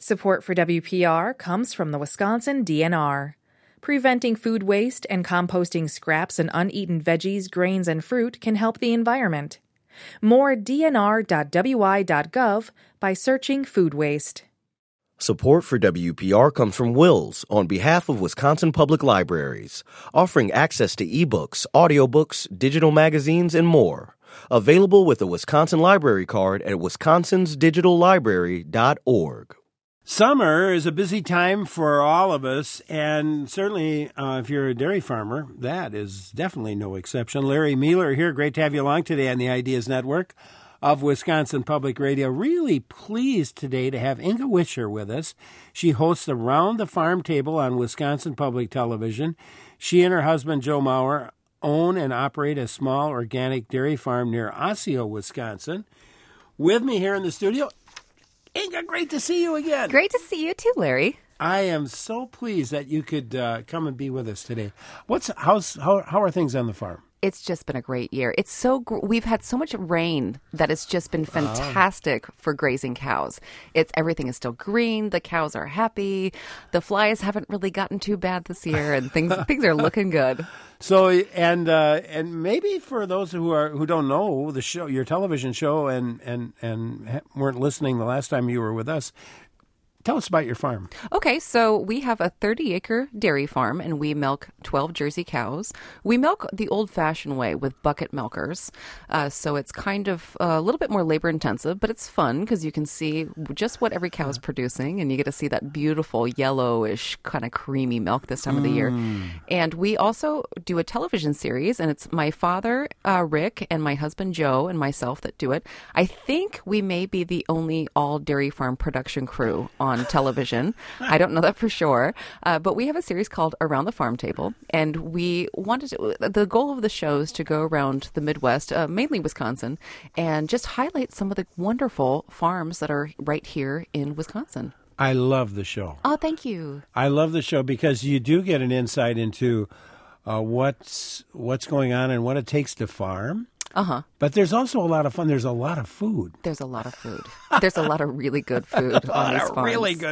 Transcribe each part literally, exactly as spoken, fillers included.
Support for W P R comes from the Wisconsin D N R. Preventing food waste and composting scraps and uneaten veggies, grains, and fruit can help the environment. More d n r dot w i dot gov by searching food waste. Support for W P R comes from Wills on behalf of Wisconsin Public Libraries, offering access to ebooks, audiobooks, digital magazines, and more. Available with a Wisconsin Library Card at wisconsins digital library dot org. Summer is a busy time for all of us, and certainly uh, if you're a dairy farmer, that is definitely no exception. Larry Mueller here. Great to have you along today on the Ideas Network of Wisconsin Public Radio. Really pleased today to have Inga Wischer with us. She hosts Around the Farm Table on Wisconsin Public Television. She and her husband, Joe Maurer, own and operate a small organic dairy farm near Osseo, Wisconsin. With me here in the studio, Inga, great to see you again. Great to see you too, Larry. I am so pleased that you could uh, come and be with us today. What's how's how how are things on the farm? It's just been a great year. It's so gr- we've had so much rain that it's just been fantastic oh. for grazing cows. It's everything is still green. The cows are happy. The flies haven't really gotten too bad this year, and things things are looking good. So and uh, and maybe for those who are who don't know the show, your television show, and and and weren't listening the last time you were with us. Tell us about your farm. Okay, so we have a thirty-acre dairy farm, and we milk twelve Jersey cows. We milk the old-fashioned way with bucket milkers, uh, so it's kind of a little bit more labor-intensive, but it's fun because you can see just what every cow is producing, and you get to see that beautiful yellowish kind of creamy milk this time mm. of the year. And we also do a television series, and it's my father, uh, Rick, and my husband, Joe, and myself that do it. I think we may be the only all-dairy farm production crew on on television. I don't know that for sure. Uh, but we have a series called Around the Farm Table, and we wanted to, the goal of the show is to go around the Midwest, uh, mainly Wisconsin, and just highlight some of the wonderful farms that are right here in Wisconsin. I love the show. Oh, thank you. I love the show because you do get an insight into uh, what's what's going on and what it takes to farm. Uh-huh. But there's also a lot of fun. There's a lot of food. There's a lot of food. There's a lot of really good food on these farms. Really good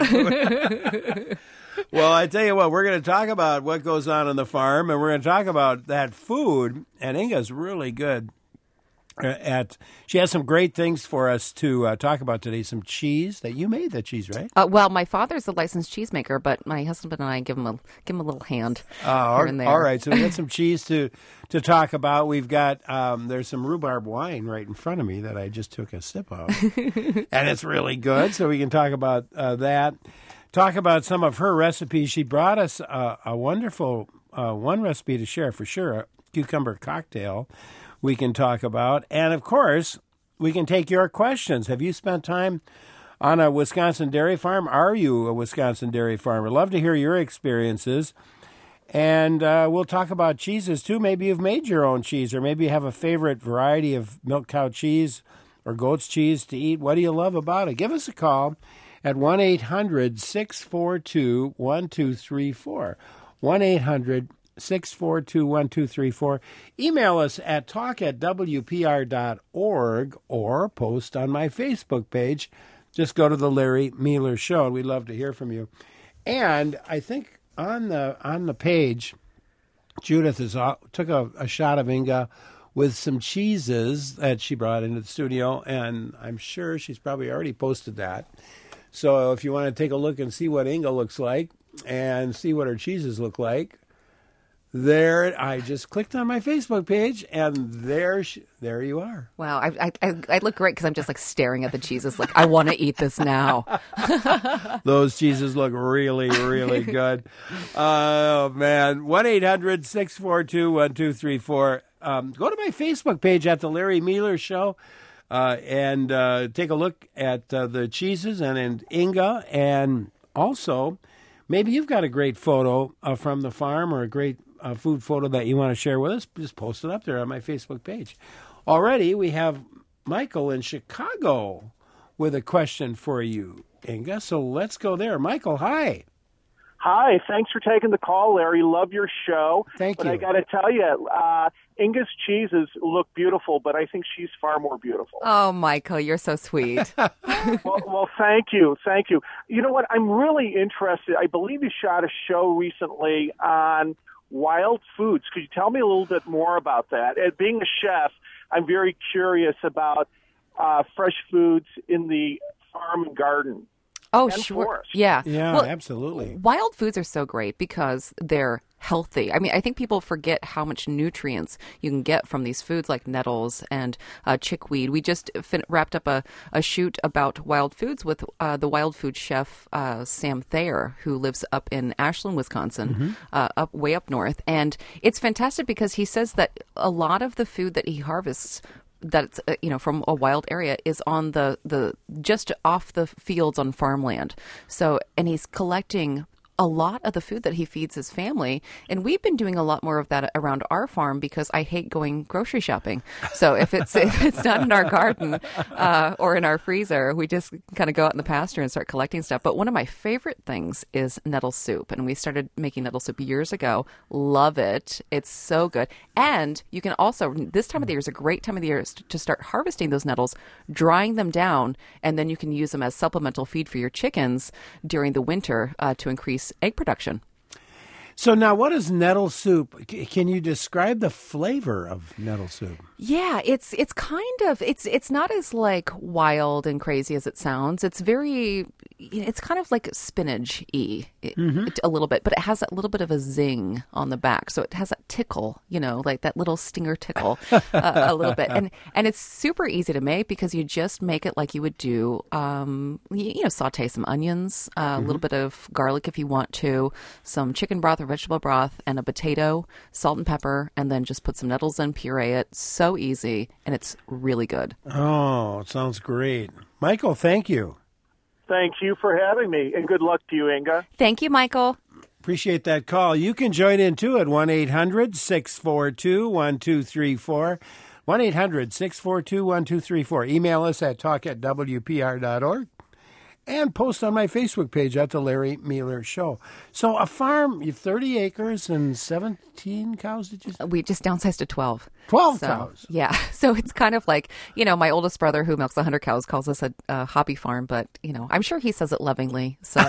food. Well, I tell you what, we're going to talk about what goes on on the farm, and we're going to talk about that food. And Inga's really good at, she has some great things for us to uh, talk about today. Some cheese that you made, that cheese, right? Uh, well, my father's a licensed cheesemaker, but my husband and I give him a give him a little hand uh, here and there. All right, so we got some cheese to to talk about. We've got um, there's some rhubarb wine right in front of me that I just took a sip of, and it's really good. So we can talk about uh, that. Talk about some of her recipes. She brought us a, a wonderful uh, one recipe to share for sure, a cucumber cocktail we can talk about. And, of course, we can take your questions. Have you spent time on a Wisconsin dairy farm? Are you a Wisconsin dairy farmer? Love to hear your experiences. And uh, we'll talk about cheeses, too. Maybe you've made your own cheese, or maybe you have a favorite variety of milk cow cheese or goat's cheese to eat. What do you love about it? Give us a call at one eight hundred six four two one two three four. one eight hundred six four two one two three four. Email us at talk at w p r dot org or post on my Facebook page. Just go to the Larry Mueller Show, and we'd love to hear from you. And I think on the on the page, Judith is uh, took a, a shot of Inga with some cheeses that she brought into the studio, and I'm sure she's probably already posted that. So if you want to take a look and see what Inga looks like and see what her cheeses look like, there, I just clicked on my Facebook page, and there, she, there you are. Wow, I, I, I look great because I'm just like staring at the cheeses, like I want to eat this now. Those cheeses look really, really good. Oh man, one eight hundred six four two one two three four. Um, go to my Facebook page at the Larry Mueller Show, uh, and uh, take a look at uh, the cheeses and, and Inga, and also maybe you've got a great photo uh, from the farm or a great a food photo that you want to share with us, just post it up there on my Facebook page. Already, we have Michael in Chicago with a question for you, Inga. So let's go there. Michael, hi. Hi, thanks for taking the call, Larry. Love your show. Thank but you. But I got to tell you, uh, Inga's cheeses look beautiful, but I think she's far more beautiful. Oh, Michael, you're so sweet. well, well, thank you. Thank you. You know what? I'm really interested. I believe you shot a show recently on wild foods. Could you tell me a little bit more about that? And being a chef, I'm very curious about uh, fresh foods in the farm and garden. Oh, and sure. forest. Yeah. Yeah, well, absolutely. Wild foods are so great because they're healthy. I mean, I think people forget how much nutrients you can get from these foods like nettles and uh, chickweed. We just fin- wrapped up a, a shoot about wild foods with uh, the wild food chef uh, Sam Thayer, who lives up in Ashland, Wisconsin, mm-hmm. uh, up way up north. And it's fantastic because he says that a lot of the food that he harvests that's uh, you know from a wild area is on the the just off the fields on farmland. So and he's collecting a lot of the food that he feeds his family, and we've been doing a lot more of that around our farm because I hate going grocery shopping. So if it's if it's not in our garden uh, or in our freezer, we just kind of go out in the pasture and start collecting stuff. But one of my favorite things is nettle soup, and we started making nettle soup years ago. Love it; it's so good. And you can also this time of the year is a great time of the year to start harvesting those nettles, drying them down, and then you can use them as supplemental feed for your chickens during the winter uh, to increase egg production. So now, what is nettle soup? C- can you describe the flavor of nettle soup? Yeah, it's it's kind of it's it's not as like wild and crazy as it sounds. It's very it's kind of like spinach-y mm-hmm. a little bit, but it has that little bit of a zing on the back, so it has that tickle, you know, like that little stinger tickle uh, a little bit, and and it's super easy to make because you just make it like you would do, um, you, you know, saute some onions, uh, mm-hmm. a little bit of garlic if you want to, some chicken broth or vegetable broth, and a potato, salt and pepper, and then just put some nettles in, puree it. So easy, and it's really good. Oh, it sounds great. Michael, thank you. Thank you for having me, and good luck to you, Inga. Thank you, Michael. Appreciate that call. You can join in, too, at one eight hundred six four two one two three four. one eight hundred six four two one two three four. Email us at talk at w p r dot org. And post on my Facebook page at the Larry Mueller Show. So a farm, you have thirty acres and seventeen cows, did you say? We just downsized to twelve. twelve so, cows. Yeah. So it's kind of like, you know, my oldest brother who milks one hundred cows calls us a, a hobby farm, but, you know, I'm sure he says it lovingly. So,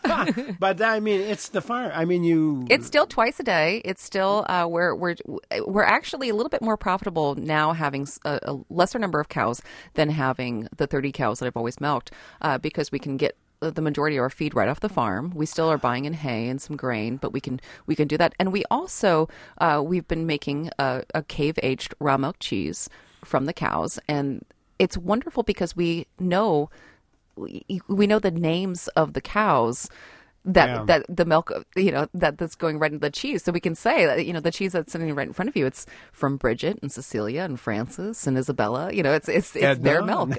But I mean, it's the farm. I mean, you. It's still twice a day. It's still, uh, we're, we're, we're actually a little bit more profitable now having a, a lesser number of cows than having the thirty cows that I've always milked uh, because we can get the majority of our feed right off the farm. We still are buying in hay and some grain, but we can we can do that. And we also uh, we've been making a, a cave aged raw milk cheese from the cows, and it's wonderful because we know we, we know the names of the cows. That yeah. that the milk, you know, that that's going right into the cheese. So we can say that, you know, the cheese that's sitting right in front of you, it's from Bridget and Cecilia and Francis and Isabella. You know, it's it's it's Edna. their milk.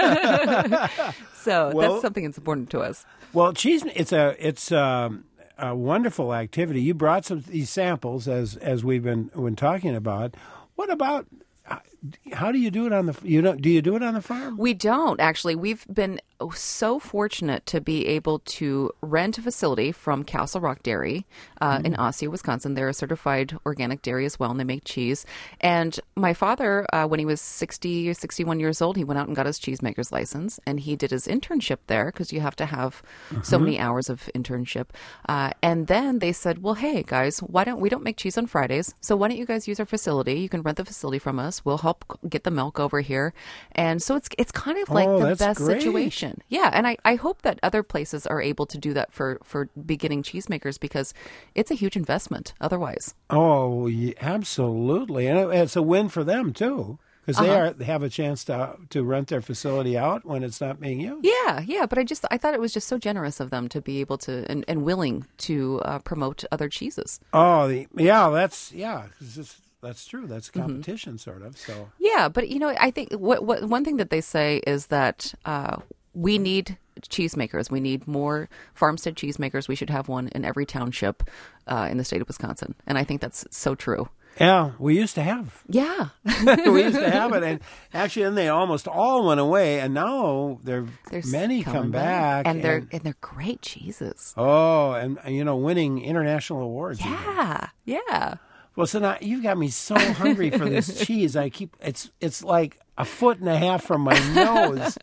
So well, that's something that's important to us. Well, cheese, it's a it's um, a wonderful activity. You brought some these samples as as we've been been talking about. What about? How do you do it on the you don't do you do it on the farm? We don't actually. We've been so fortunate to be able to rent a facility from Castle Rock Dairy uh, mm. in Osseo, Wisconsin. They're a certified organic dairy as well, and they make cheese. And my father, uh, when he was sixty or sixty-one years old, he went out and got his cheesemaker's license, and he did his internship there because you have to have mm-hmm. so many hours of internship. Uh, and then they said, well, hey, guys, why don't we don't make cheese on Fridays, so why don't you guys use our facility? You can rent the facility from us. We'll help get the milk over here. And so it's it's kind of like oh, the that's best great. situation. Yeah, and I, I hope that other places are able to do that for, for beginning cheesemakers because it's a huge investment otherwise. Oh, yeah, absolutely. And it's a win for them, too, because they, uh-huh. are, they have a chance to to rent their facility out when it's not being used. Yeah, yeah, but I just I thought it was just so generous of them to be able to and, and willing to uh, promote other cheeses. Oh, the, yeah, that's, yeah, 'cause it's, that's true. That's competition, mm-hmm. sort of. So yeah, but you know, I think what, what one thing that they say is that uh, we need cheesemakers. We need more farmstead cheesemakers. We should have one in every township uh, in the state of Wisconsin, and I think that's so true. Yeah, we used to have. Yeah. we used to have it, and actually, then they almost all went away, and now there There's many coming come back, and they're and, and they're great cheeses. oh, and you know, winning international awards. even. Yeah, yeah. Well, so now you've got me so hungry for this cheese. I keep it's it's like a foot and a half from my nose.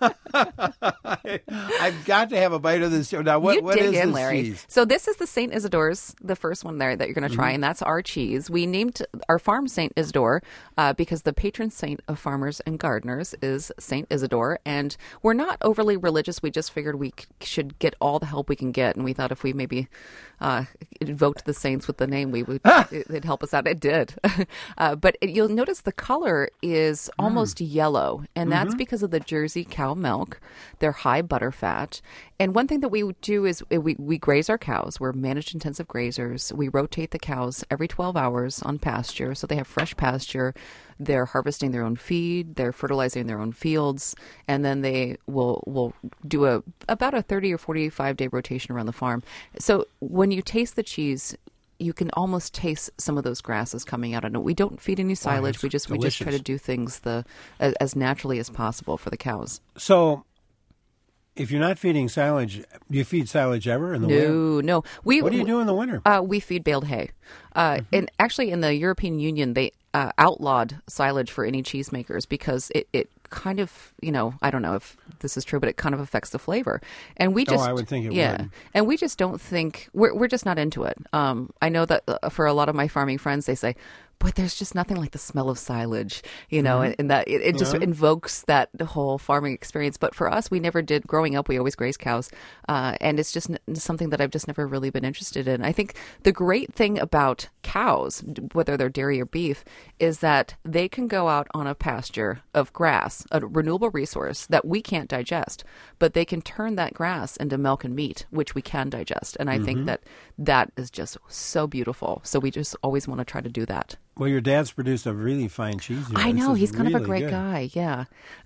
I, I've got to have a bite of this. Now, what you what dig is in, this Larry. cheese? So this is the Saint Isidore's, the first one there that you're going to try, Mm-hmm. and that's our cheese. We named our farm Saint Isidore uh, because the patron saint of farmers and gardeners is Saint Isidore, and we're not overly religious. We just figured we c- should get all the help we can get, and we thought if we maybe uh, invoked the saints with the name, we would it, it'd help us out. It did, uh, but it, you'll notice the color is almost yellow, and that's because of the Jersey cow milk. They're high butter fat. And one thing that we do is we, we graze our cows. We're managed intensive grazers. We rotate the cows every twelve hours on pasture, so they have fresh pasture. They're harvesting their own feed. They're fertilizing their own fields, and then they will will do a about a thirty or forty-five day rotation around the farm. So when you taste the cheese, you can almost taste some of those grasses coming out of it. We don't feed any silage. it's we just we just try to delicious. do things the as, as naturally as possible for the cows. So, if you're not feeding silage, do you feed silage ever in the winter? No, no. We What do you do in the winter? Uh, we feed baled hay. Uh, And actually, in the European Union, they uh, outlawed silage for any cheesemakers because it, it kind of, you know, I don't know if this is true, but it kind of affects the flavor. And we Oh, just, I would think it yeah, would. and we just don't think we're we're just not into it. Um, I know that uh, for a lot of my farming friends, they say, "But there's just nothing like the smell of silage," you know, and, and that it, it just Yeah. invokes that whole farming experience. But for us, we never did. Growing up, we always grazed cows, uh, and it's just n- something that I've just never really been interested in. I think the great thing about cows, d- whether they're dairy or beef, is that they can go out on a pasture of grass, a renewable resource that we can't digest, but they can turn that grass into milk and meat, which we can digest. And I think that that is just so beautiful. So we just always want to try to do that. Well, your dad's produced a really fine cheese. here. I This know, is he's kind of a really great good. guy. Yeah.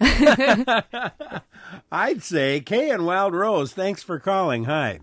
I'd say Kay and Wild Rose, thanks for calling. Hi.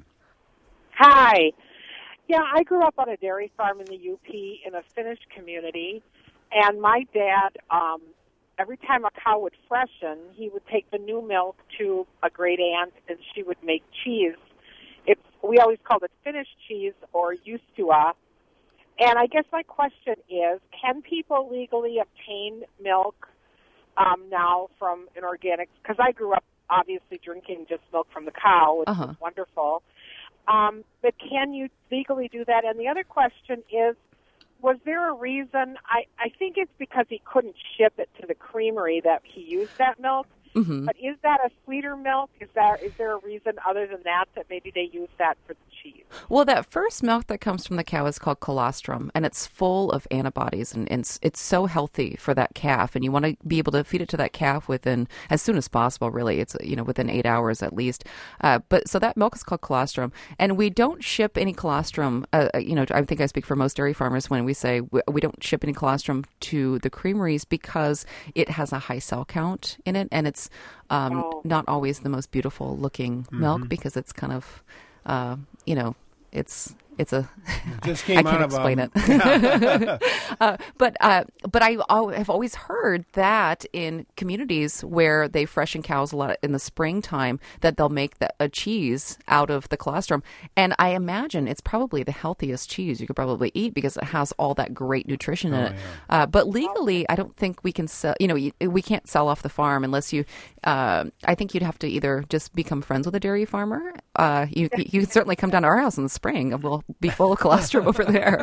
Hi. Yeah, I grew up on a dairy farm in the U P in a Finnish community, and my dad, um, every time a cow would freshen, he would take the new milk to a great aunt, and she would make cheese. It's we always called it Finnish cheese or Justua. And I guess my question is, can people legally obtain milk um, now from an organic? Because I grew up obviously drinking just milk from the cow, which Uh-huh. was wonderful. Um, but can you legally do that? And the other question is, was there a reason? I, I think it's because he couldn't ship it to the creamery that he used that milk. Mm-hmm. But is that a sweeter milk? Is that is there a reason other than that that maybe they use that for the cheese? Well, that first milk that comes from the cow is called colostrum, and it's full of antibodies, and, and it's, it's so healthy for that calf. And you want to be able to feed it to that calf within as soon as possible. Really, it's you know within eight hours at least. Uh, but so that milk is called colostrum, and we don't ship any colostrum. Uh, you know, I think I speak for most dairy farmers when we say we, we don't ship any colostrum to the creameries because it has a high cell count in it, and it's um, Oh. not always the most beautiful looking milk because it's kind of uh, you know, it's it's a. Just came I can't out of explain um, it. uh, but uh, but I al- have always heard that in communities where they freshen cows a lot in the springtime, that they'll make the, a cheese out of the colostrum, and I imagine it's probably the healthiest cheese you could probably eat because it has all that great nutrition in it. Uh, but legally, I don't think we can sell. You know, you- we can't sell off the farm unless you. Uh, I think you'd have to either just become friends with a dairy farmer. Uh, you you could certainly come down to our house in the spring, and we'll be full of colostrum over there.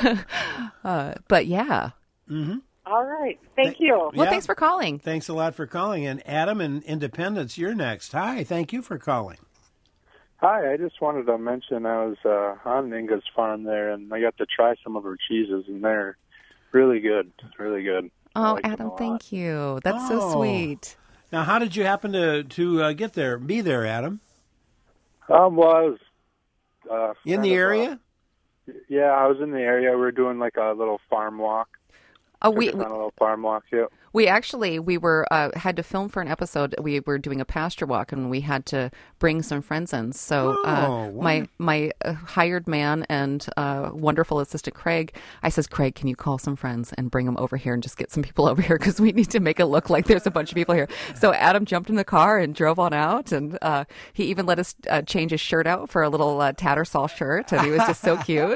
uh, but yeah. All right. Thank you. Well, Yeah. thanks for calling. Thanks a lot for calling. And Adam in Independence, you're next. Hi, thank you for calling. Hi, I just wanted to mention I was uh, on Inga's farm there, and I got to try some of her cheeses, and they're really good, really good. I Oh, like them a Adam, lot. thank you. That's so Oh. sweet. Now, how did you happen to to uh, get there, be there, Adam? Um, well, I was uh, In kind the of, area? Uh, yeah, I was in the area. We were doing like a little farm walk. Oh, Took we us on a little farm walk. Yeah. We actually we were uh, had to film for an episode. We were doing a pasture walk, and we had to bring some friends in. So Oh, uh, my wonderful. my uh, hired man and uh, wonderful assistant Craig, I says, Craig, can you call some friends and bring them over here and just get some people over here because we need to make it look like there's a bunch of people here. So Adam jumped in the car and drove on out, and uh, he even let us uh, change his shirt out for a little uh, Tattersall shirt, and he was just so cute.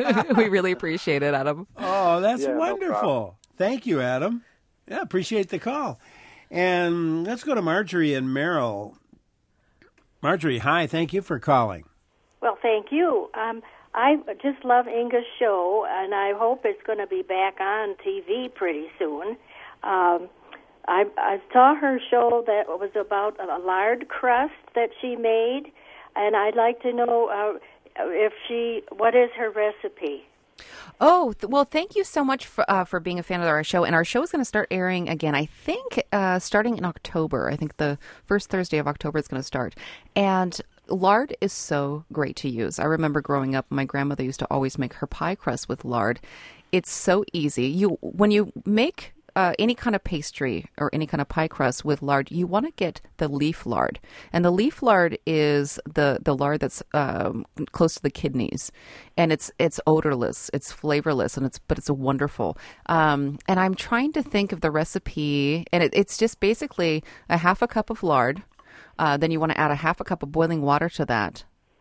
We really appreciate it, Adam. Oh, that's Yeah, no wonderful. problem. Thank you, Adam. Yeah, appreciate the call. And let's go to Marjorie and Merrill. Marjorie, hi. Thank you for calling. Well, thank you. Um, I just love Inga's show, and I hope it's going to be back on T V pretty soon. Um, I, I saw her show that was about a lard crust that she made, and I'd like to know uh, if she, what is her recipe? Oh, th- well, thank you so much for uh, for being a fan of our show. And our show is going to start airing again, I think, uh, starting in October. I think the first Thursday of October is going to start. And lard is so great to use. I remember growing up, my grandmother used to always make her pie crust with lard. It's so easy. You when you make Uh, any kind of pastry or any kind of pie crust with lard, you want to get the leaf lard. And the leaf lard is the, the lard that's um, close to the kidneys. And it's it's odorless, it's flavorless, and it's but it's wonderful. Um, and I'm trying to think of the recipe, and it, it's just basically a half a cup of lard. Uh, then you want to add a half a cup of boiling water to that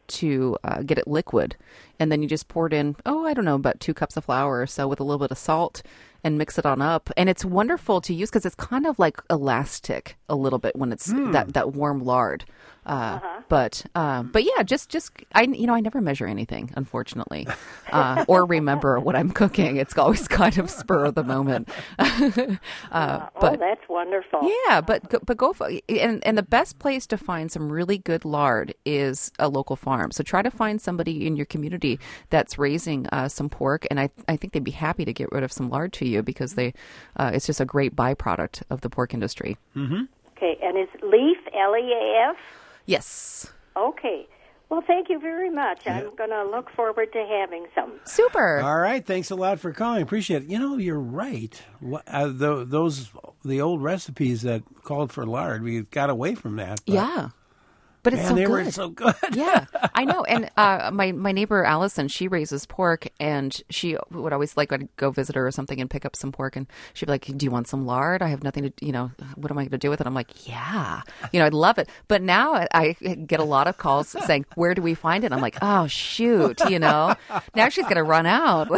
to uh, get it liquid. And then you just pour it in, oh, I don't know, about two cups of flour or so with a little bit of salt and mix it on up. And it's wonderful to use because it's kind of like elastic a little bit when it's Mm. that, that warm lard. Uh, uh-huh. But um, but yeah, just just I you know I never measure anything, unfortunately, uh, or remember what I'm cooking. It's always kind of spur of the moment. uh, oh, but that's wonderful. yeah, but go- but go for, and and the best place to find some really good lard is a local farm. So try to find somebody in your community that's raising uh, some pork, and I I think they'd be happy to get rid of some lard to you because they uh, it's just a great byproduct of the pork industry. Mm-hmm. Okay, and is Leaf, L E A F? Yes. Okay. Well, thank you very much. I'm going to look forward to having some. Super. All right. Thanks a lot for calling. Appreciate it. You know, you're right. What, uh, the, those, the old recipes that called for lard, we got away from that. But, Yeah. But it's man, so they good. were so good. Yeah, I know. And uh, my, my neighbor, Allison, she raises pork, and she would always, like, I'd go visit her or something and pick up some pork, and she'd be like, do you want some lard? I have nothing to, you know, what am I going to do with it? I'm like, yeah. You know, I'd love it. But now I, I get a lot of calls saying, where do we find it? I'm like, oh, shoot, you know. Now she's going to run out.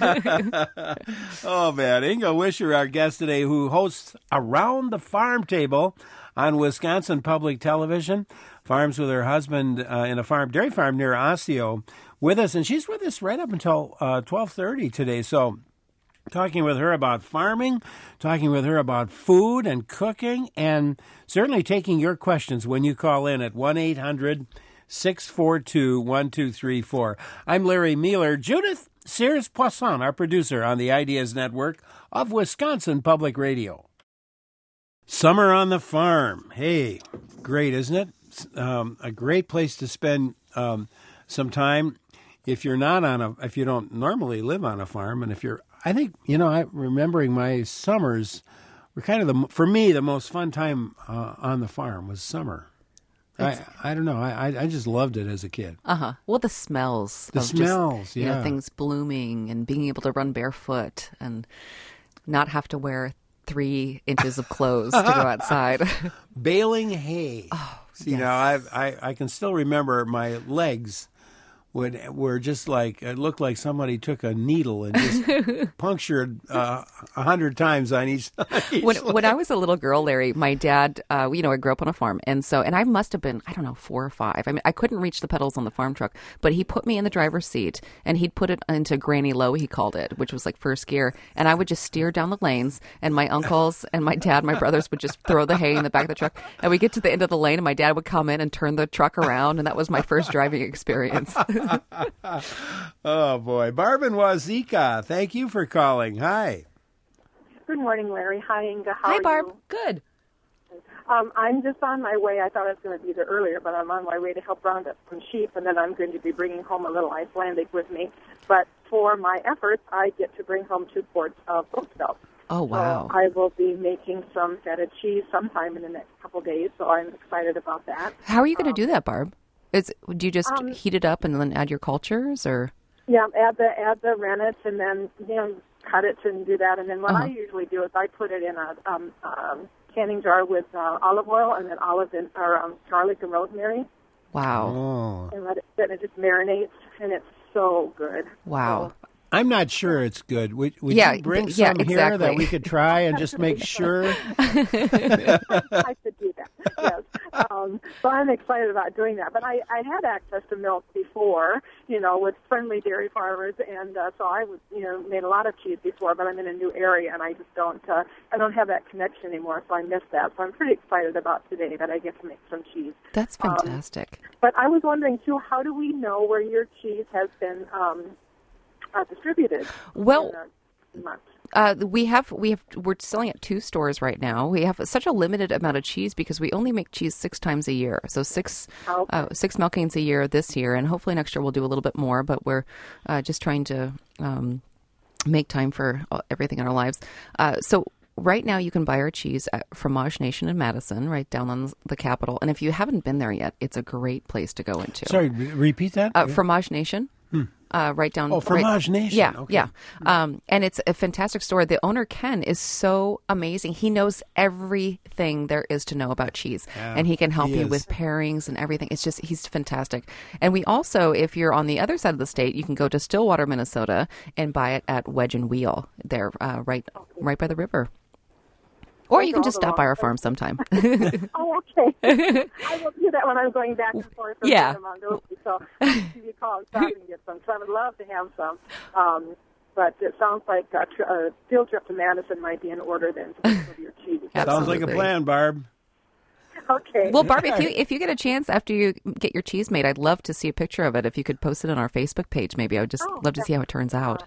Oh, man. Inga Wisher, our guest today, who hosts Around the Farm Table on Wisconsin Public Television. Farms with her husband uh, in a farm, dairy farm near Osseo, with us. And she's with us right up until uh, twelve thirty today. So talking with her about farming, talking with her about food and cooking, and certainly taking your questions when you call in at one eight hundred six four two one two three four. I'm Larry Mueller. Judith Sears Poisson, our producer on the Ideas Network of Wisconsin Public Radio. Summer on the farm. Hey, great, isn't it? Um, a great place to spend um, some time if you're not on a, if you don't normally live on a farm, and if you're, I think, you know, I remembering my summers were kind of the, for me, the most fun time uh, on the farm was summer. I, I don't know. I, I just loved it as a kid. Uh huh. Well, the smells. The of smells, just, you yeah. know, things blooming and being able to run barefoot and not have to wear three inches of clothes to go outside. Baling hay. Oh, you yes. know, I, I I can still remember my legs would were just like, it looked like somebody took a needle and just punctured uh, a hundred times on each side. When, when I was a little girl, Larry, my dad, uh, you know, I grew up on a farm. And so, and I must have been, I don't know, four or five. I mean, I couldn't reach the pedals on the farm truck, but he put me in the driver's seat and he'd put it into granny low, he called it, which was like first gear. And I would just steer down the lanes, and my uncles and my dad, my brothers would just throw the hay in the back of the truck. And we get to the end of the lane and my dad would come in and turn the truck around. And that was my first driving experience. Oh, boy. Barb and Wazika, thank you for calling. Hi. Good morning, Larry. Hi, Inga. How Hi, are Barb. you? Good. Um, I'm just on my way. I thought I was going to be there earlier, but I'm on my way to help round up some sheep, and then I'm going to be bringing home a little Icelandic with me. But for my efforts, I get to bring home two quarts of goat milk. Oh, wow. So I will be making some feta cheese sometime in the next couple of days, so I'm excited about that. How are you going to Um, do that, Barb? Is do you just um, heat it up and then add your cultures, or? Yeah, add the add the rennet and then you know cut it and do that. And then what Uh-huh. I usually do is I put it in a um, um, canning jar with uh, olive oil and then olive and or um, garlic and rosemary, Wow. Oh. and let it then it just marinates, and it's so good. Wow. So, I'm not sure it's good. Would, would Yeah, you bring th- yeah, some here that exactly. we could try and just make sure? I could do that. Yes. Um, so I'm excited about doing that. But I, I had access to milk before, you know, with friendly dairy farmers, and uh, so I was, you know, made a lot of cheese before. But I'm in a new area, and I just don't, uh, I don't have that connection anymore. So I miss that. So I'm pretty excited about today that I get to make some cheese. That's fantastic. Um, but I was wondering too, how do we know where your cheese has been um, uh, distributed? Well, in the month? Uh, we have we have we're selling at two stores right now. We have such a limited amount of cheese because we only make cheese six times a year. So six Okay. uh, six milkings a year this year, and hopefully next year we'll do a little bit more. But we're uh, just trying to um, make time for uh, everything in our lives. Uh, so. Right now, you can buy our cheese at Fromage Nation in Madison, right down on the Capitol. And if you haven't been there yet, it's a great place to go into. Sorry, re- repeat that. Uh, Fromage Nation, uh, right down. Oh, Fromage right, Nation. Yeah, Okay. yeah. Um, and it's a fantastic store. The owner, Ken, is so amazing. He knows everything there is to know about cheese, Yeah, and he can help he you is. with pairings and everything. It's just he's fantastic. And we also, if you're on the other side of the state, you can go to Stillwater, Minnesota, and buy it at Wedge and Wheel. There, uh, right, right by the river. Or you can just stop by our farm sometime. Oh, okay. I will do that when I'm going back and forth from Yeah. Mondovi. So give you a call and stop and get some. So I would love to have some. Um, but it sounds like a, tr- a field trip to Madison might be in order then to look for your cheese. Sounds like a Absolutely. plan, Barb. Okay. Well, Barb, if you if you get a chance after you get your cheese made, I'd love to see a picture of it. If you could post it on our Facebook page, maybe I would just Oh, love to see how it turns out.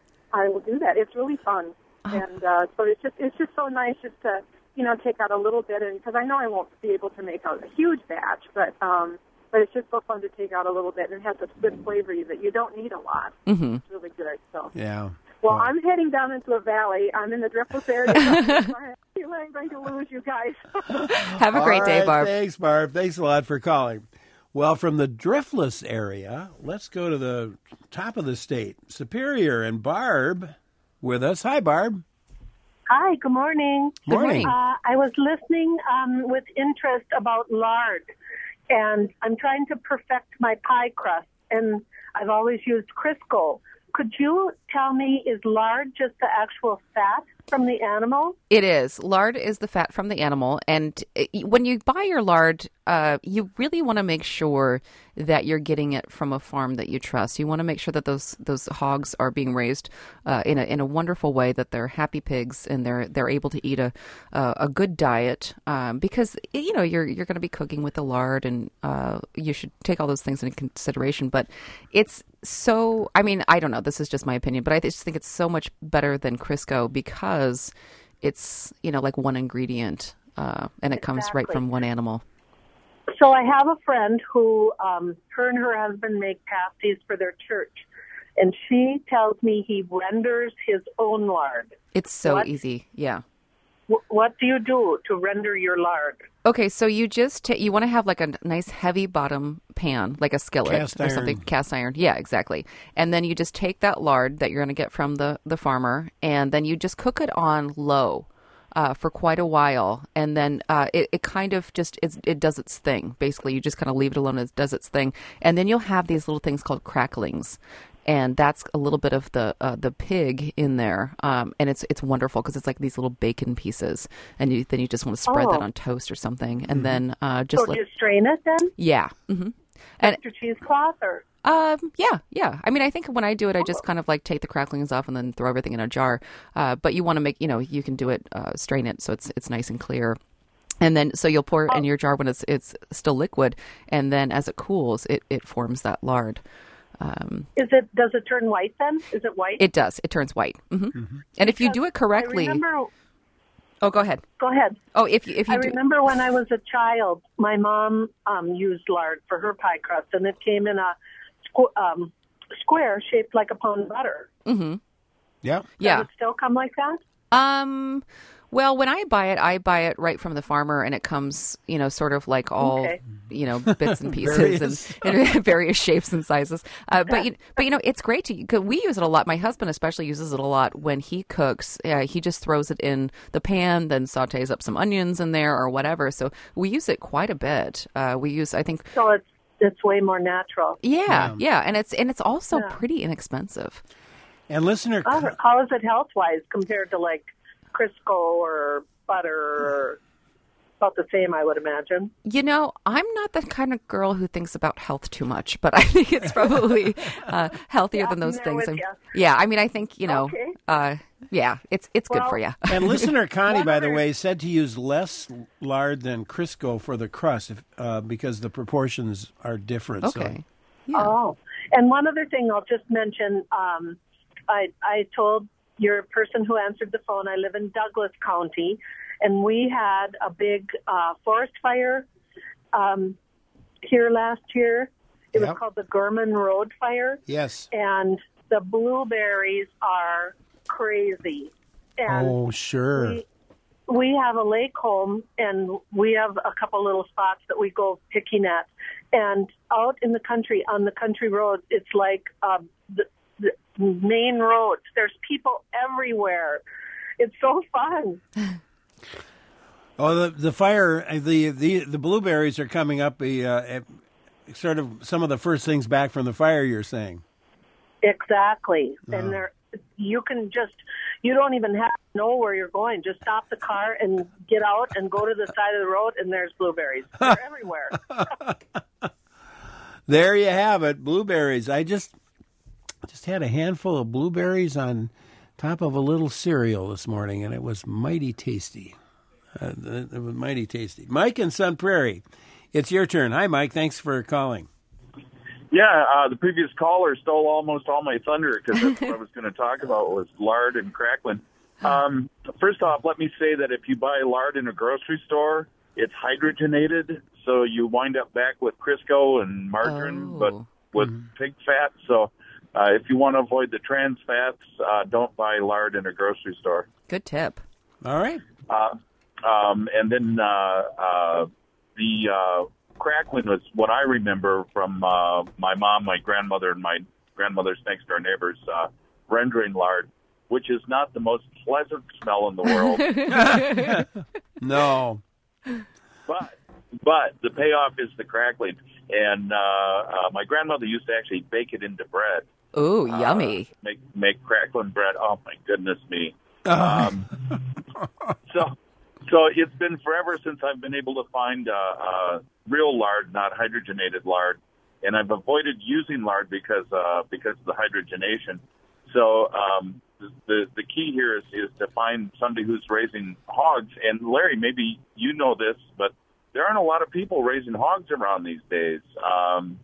I will do that. It's really fun. Oh. And uh, so it's just it's just so nice just to, you know, take out a little bit. And because I know I won't be able to make out a huge batch, but um, but it's just so fun to take out a little bit and it has a good flavor that you don't need a lot. Mm-hmm. It's really good. So. Yeah. Well, I'm heading down into a valley. I'm in the Driftless area. I feel I'm going to lose you guys. Have a great All day, right, Barb. Thanks, Barb. Thanks a lot for calling. Well, from the Driftless area, let's go to the top of the state. Superior and Barb with us. Hi, Barb. Hi, good morning. Good morning. Uh, I was listening um, with interest about lard, and I'm trying to perfect my pie crust, and I've always used Crisco. Could you tell me, is lard just the actual fat from the animal? It is. Lard is the fat from the animal. And it- when you buy your lard, uh, you really want to make sure that you're getting it from a farm that you trust. You want to make sure that those those hogs are being raised uh, in a in a wonderful way, that they're happy pigs and they're they're able to eat a uh, a good diet. Um, because you know you're you're going to be cooking with the lard, and uh, you should take all those things into consideration. But it's so. I mean, I don't know. This is just my opinion, but I just think it's so much better than Crisco because it's, you know, like one ingredient, uh, and it comes right Exactly. from one animal. So I have a friend who, um, her and her husband make pasties for their church, and she tells me he renders his own lard. It's so What? easy. Yeah. W- what do you do to render your lard? Okay, so you just ta- you want to have like a nice heavy bottom pan, like a skillet Cast or something, iron. cast iron. Yeah, exactly. And then you just take that lard that you're going to get from the the farmer, and then you just cook it on low uh, for quite a while, and then uh, it it kind of just it's, it does its thing. Basically, you just kind of leave it alone as it does its thing, and then you'll have these little things called cracklings. And that's a little bit of the uh, the pig in there, um, and it's it's wonderful because it's like these little bacon pieces, and you, then you just want to spread that Oh. on toast or something, and then uh, just So let do you strain it then? yeah, hmm and With your cheesecloth or? um, yeah, yeah. I mean, I think when I do it, I just kind of like take the cracklings off and then throw everything in a jar. Uh, but you want to make, you know, you can do it, uh, strain it so it's it's nice and clear. And then, so you'll pour it in your jar when it's it's still liquid, and then as it cools, it, it forms that lard. Um, Is it? Does it turn white then? Is it white? it does. It turns white. hmm And if you do it correctly, I remember. oh, go ahead. Go ahead. Oh, if you if you I do, remember when I was a child, my mom um, used lard for her pie crust, and it came in a squ- um, square shaped like a pound of butter. hmm Yeah. yeah. Does it still come like that? Um, well, when I buy it, I buy it right from the farmer, and it comes, you know, sort of like all, Okay. you know, bits and pieces and, and various shapes and sizes. Uh, but you, but you know, it's great to. Cause we use it a lot. My husband especially uses it a lot when he cooks. Uh, he just throws it in the pan, then sautés up some onions in there or whatever. So we use it quite a bit. Uh, we use, I think. So it's it's way more natural. Yeah, Yeah. yeah, and it's and it's also Yeah. pretty inexpensive. And listener, How, how is it health-wise compared to like Crisco or butter? Or about the same, I would imagine. You know, I'm not the kind of girl who thinks about health too much, but I think it's probably uh, healthier Yeah, than those I'm there things. with I'm- ya. yeah, I mean, I think, you know, Okay. uh, yeah, it's it's good Well, for you. and listener Connie, by the other- way, said to use less lard than Crisco for the crust if, uh, because the proportions are different. Okay. So. Yeah. Oh, and one other thing I'll just mention. Um, I I told your person who answered the phone, I live in Douglas County, and we had a big uh, forest fire um, here last year. It Yep. was called the Gorman Road Fire, Yes. and the blueberries are crazy. And Oh, sure. we, we have a lake home, and we have a couple little spots that we go picking at. And out in the country, on the country roads, it's like uh, the, the main roads. There's people everywhere. It's so fun. Oh, the the fire, uh, the the the blueberries are coming up. The uh, uh, sort of some of the first things back from the fire. You're saying. Exactly. Oh. And there, you can just, you don't even have to know where you're going. Just stop the car and get out and go to the side of the road, and there's blueberries. They're everywhere. There you have it, blueberries. I just just had a handful of blueberries on top of a little cereal this morning, and it was mighty tasty. Uh, it was mighty tasty. Mike in Sun Prairie, it's your turn. Hi, Mike. Thanks for calling. Yeah, uh, the previous caller stole almost all my thunder because that's what I was going to talk about was lard and crackling. Um, first off, let me say that if you buy lard in a grocery store, it's hydrogenated, so you wind up back with Crisco and margarine, Oh. but with pig fat. So uh, if you want to avoid the trans fats, uh, don't buy lard in a grocery store. Good tip. All right. Uh, um, and then uh, uh, the uh, crackling was what I remember from uh, my mom, my grandmother, and my grandmother's next door neighbors uh, rendering lard, which is not the most pleasant smell in the world. No. But but the payoff is the crackling. And uh, uh, my grandmother used to actually bake it into bread. Ooh, yummy. Uh, make make crackling bread. Oh my goodness me. Oh. Um, so so it's been forever since I've been able to find uh, uh, real lard, not hydrogenated lard, and I've avoided using lard because uh, because of the hydrogenation. So um, the the key here is, is to find somebody who's raising hogs. And Larry, maybe you know this, but there aren't a lot of people raising hogs around these days. Um,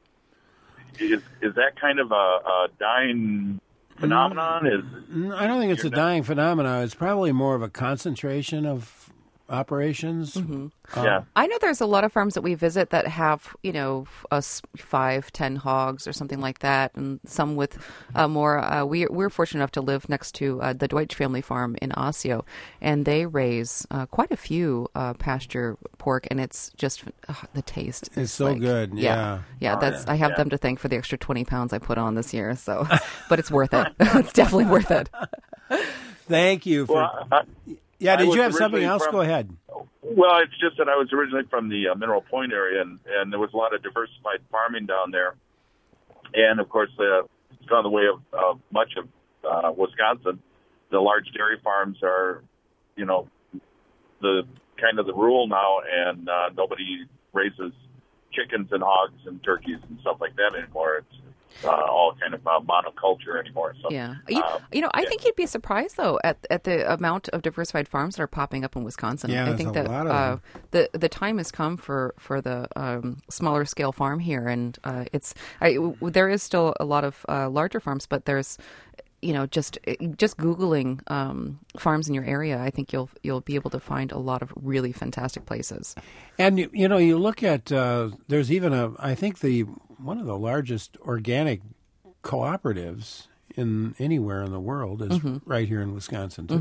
is is that kind of a, a dying phenomenon? Is I don't think it's a dying phenomenon. It's probably more of a concentration of operations. Mm-hmm. Uh, yeah. I know there's a lot of farms that we visit that have, you know, us five, ten hogs or something like that, and some with uh, more. Uh, we, we're fortunate enough to live next to uh, the Deutsch family farm in Osseo, and they raise uh, quite a few uh, pasture pork, and it's just uh, the taste. It's is so like- good, yeah. yeah. Oh, That's yeah, I have yeah. them to thank for the extra twenty pounds I put on this year. So, but it's worth it. It's definitely worth it. Thank you for. Well, I, yeah, I did was you have something originally else? from- Go ahead. Well, it's just that I was originally from the uh, Mineral Point area, and, and there was a lot of diversified farming down there. And, of course, uh, it's gone the way of uh, much of uh, Wisconsin. The large dairy farms are, you know, the kind of the rule now, and uh, nobody raises chickens and hogs and turkeys and stuff like that anymore. It's uh, all kind of uh, monoculture anymore. So, Yeah, you, uh, you know, I yeah. think you'd be surprised though at at the amount of diversified farms that are popping up in Wisconsin. Yeah, I there's think a that lot of uh, them. the the time has come for for the um, smaller scale farm here, and uh, it's I, w- there is still a lot of uh, larger farms, but there's you know just just googling um, farms in your area, I think you'll you'll be able to find a lot of really fantastic places. And you, you know, you look at uh, there's even a I think the one of the largest organic cooperatives in anywhere in the world is Mm-hmm. right here in Wisconsin too.